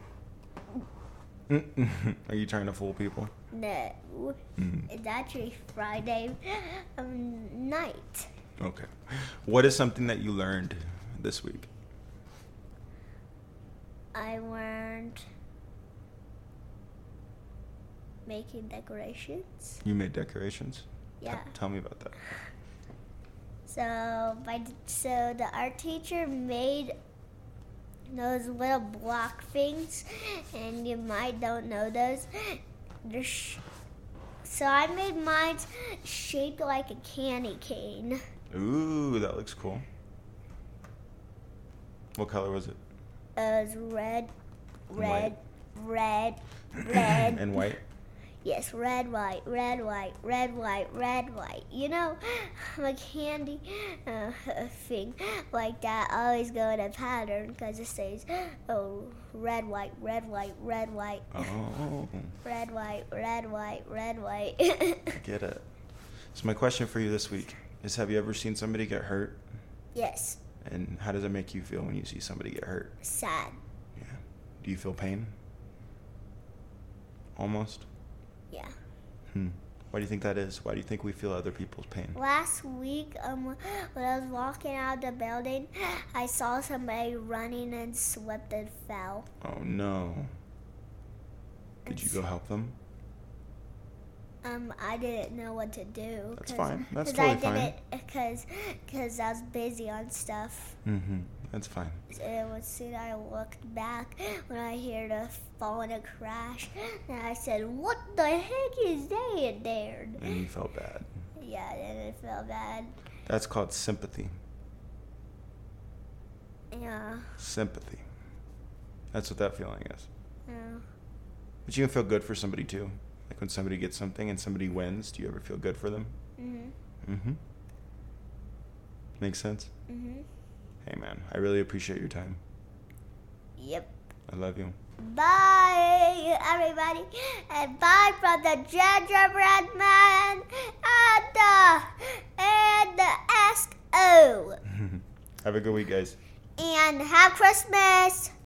Are you trying to fool people? No, Mm. it's actually Friday um, night. Okay. What is something that you learned this week? I learned making decorations. You made decorations? Yeah. T- tell me about that. So, by so the art teacher made those little block things, and you might don't know those. They're sh- so I made mine shaped like a candy cane. Ooh, that looks cool. What color was it? It was red, red, White. red, red. And white? Yes, red, white, red, white, red, white, red, white. You know, like candy uh, thing like that always go in a pattern because it says, oh, red, white, red, white, red, white. Oh. Red, white, red, white, red, white. I get it. So my question for you this week is, have you ever seen somebody get hurt? Yes, And how does it make you feel when you see somebody get hurt? sad. Yeah. Do you feel pain? Almost? Yeah. Hmm. Why do you think that is? Why do you think we feel other people's pain? Last week, um, when I was walking out of the building, I saw somebody running and slipped and fell. Oh no. Did you go help them? Um, I didn't know what to do. That's cause, fine. That's cause totally I fine. didn't, Because cause I was busy on stuff. Mm-hmm. That's fine. And as soon as I looked back, when I heard a fall and a crash, and I said, what the heck is that in there? And you felt bad. Yeah, and it felt bad. That's called sympathy. Yeah. Sympathy. That's what that feeling is. Yeah. But you can feel good for somebody too. Like when somebody gets something and somebody wins, do you ever feel good for them? Mm-hmm. Mm-hmm. Makes sense? Mm-hmm. Hey man, I really appreciate your time. Yep. I love you. Bye, everybody, and bye from the Gingerbread Man and the, and the Ask O. Have a good week, guys. And have Christmas.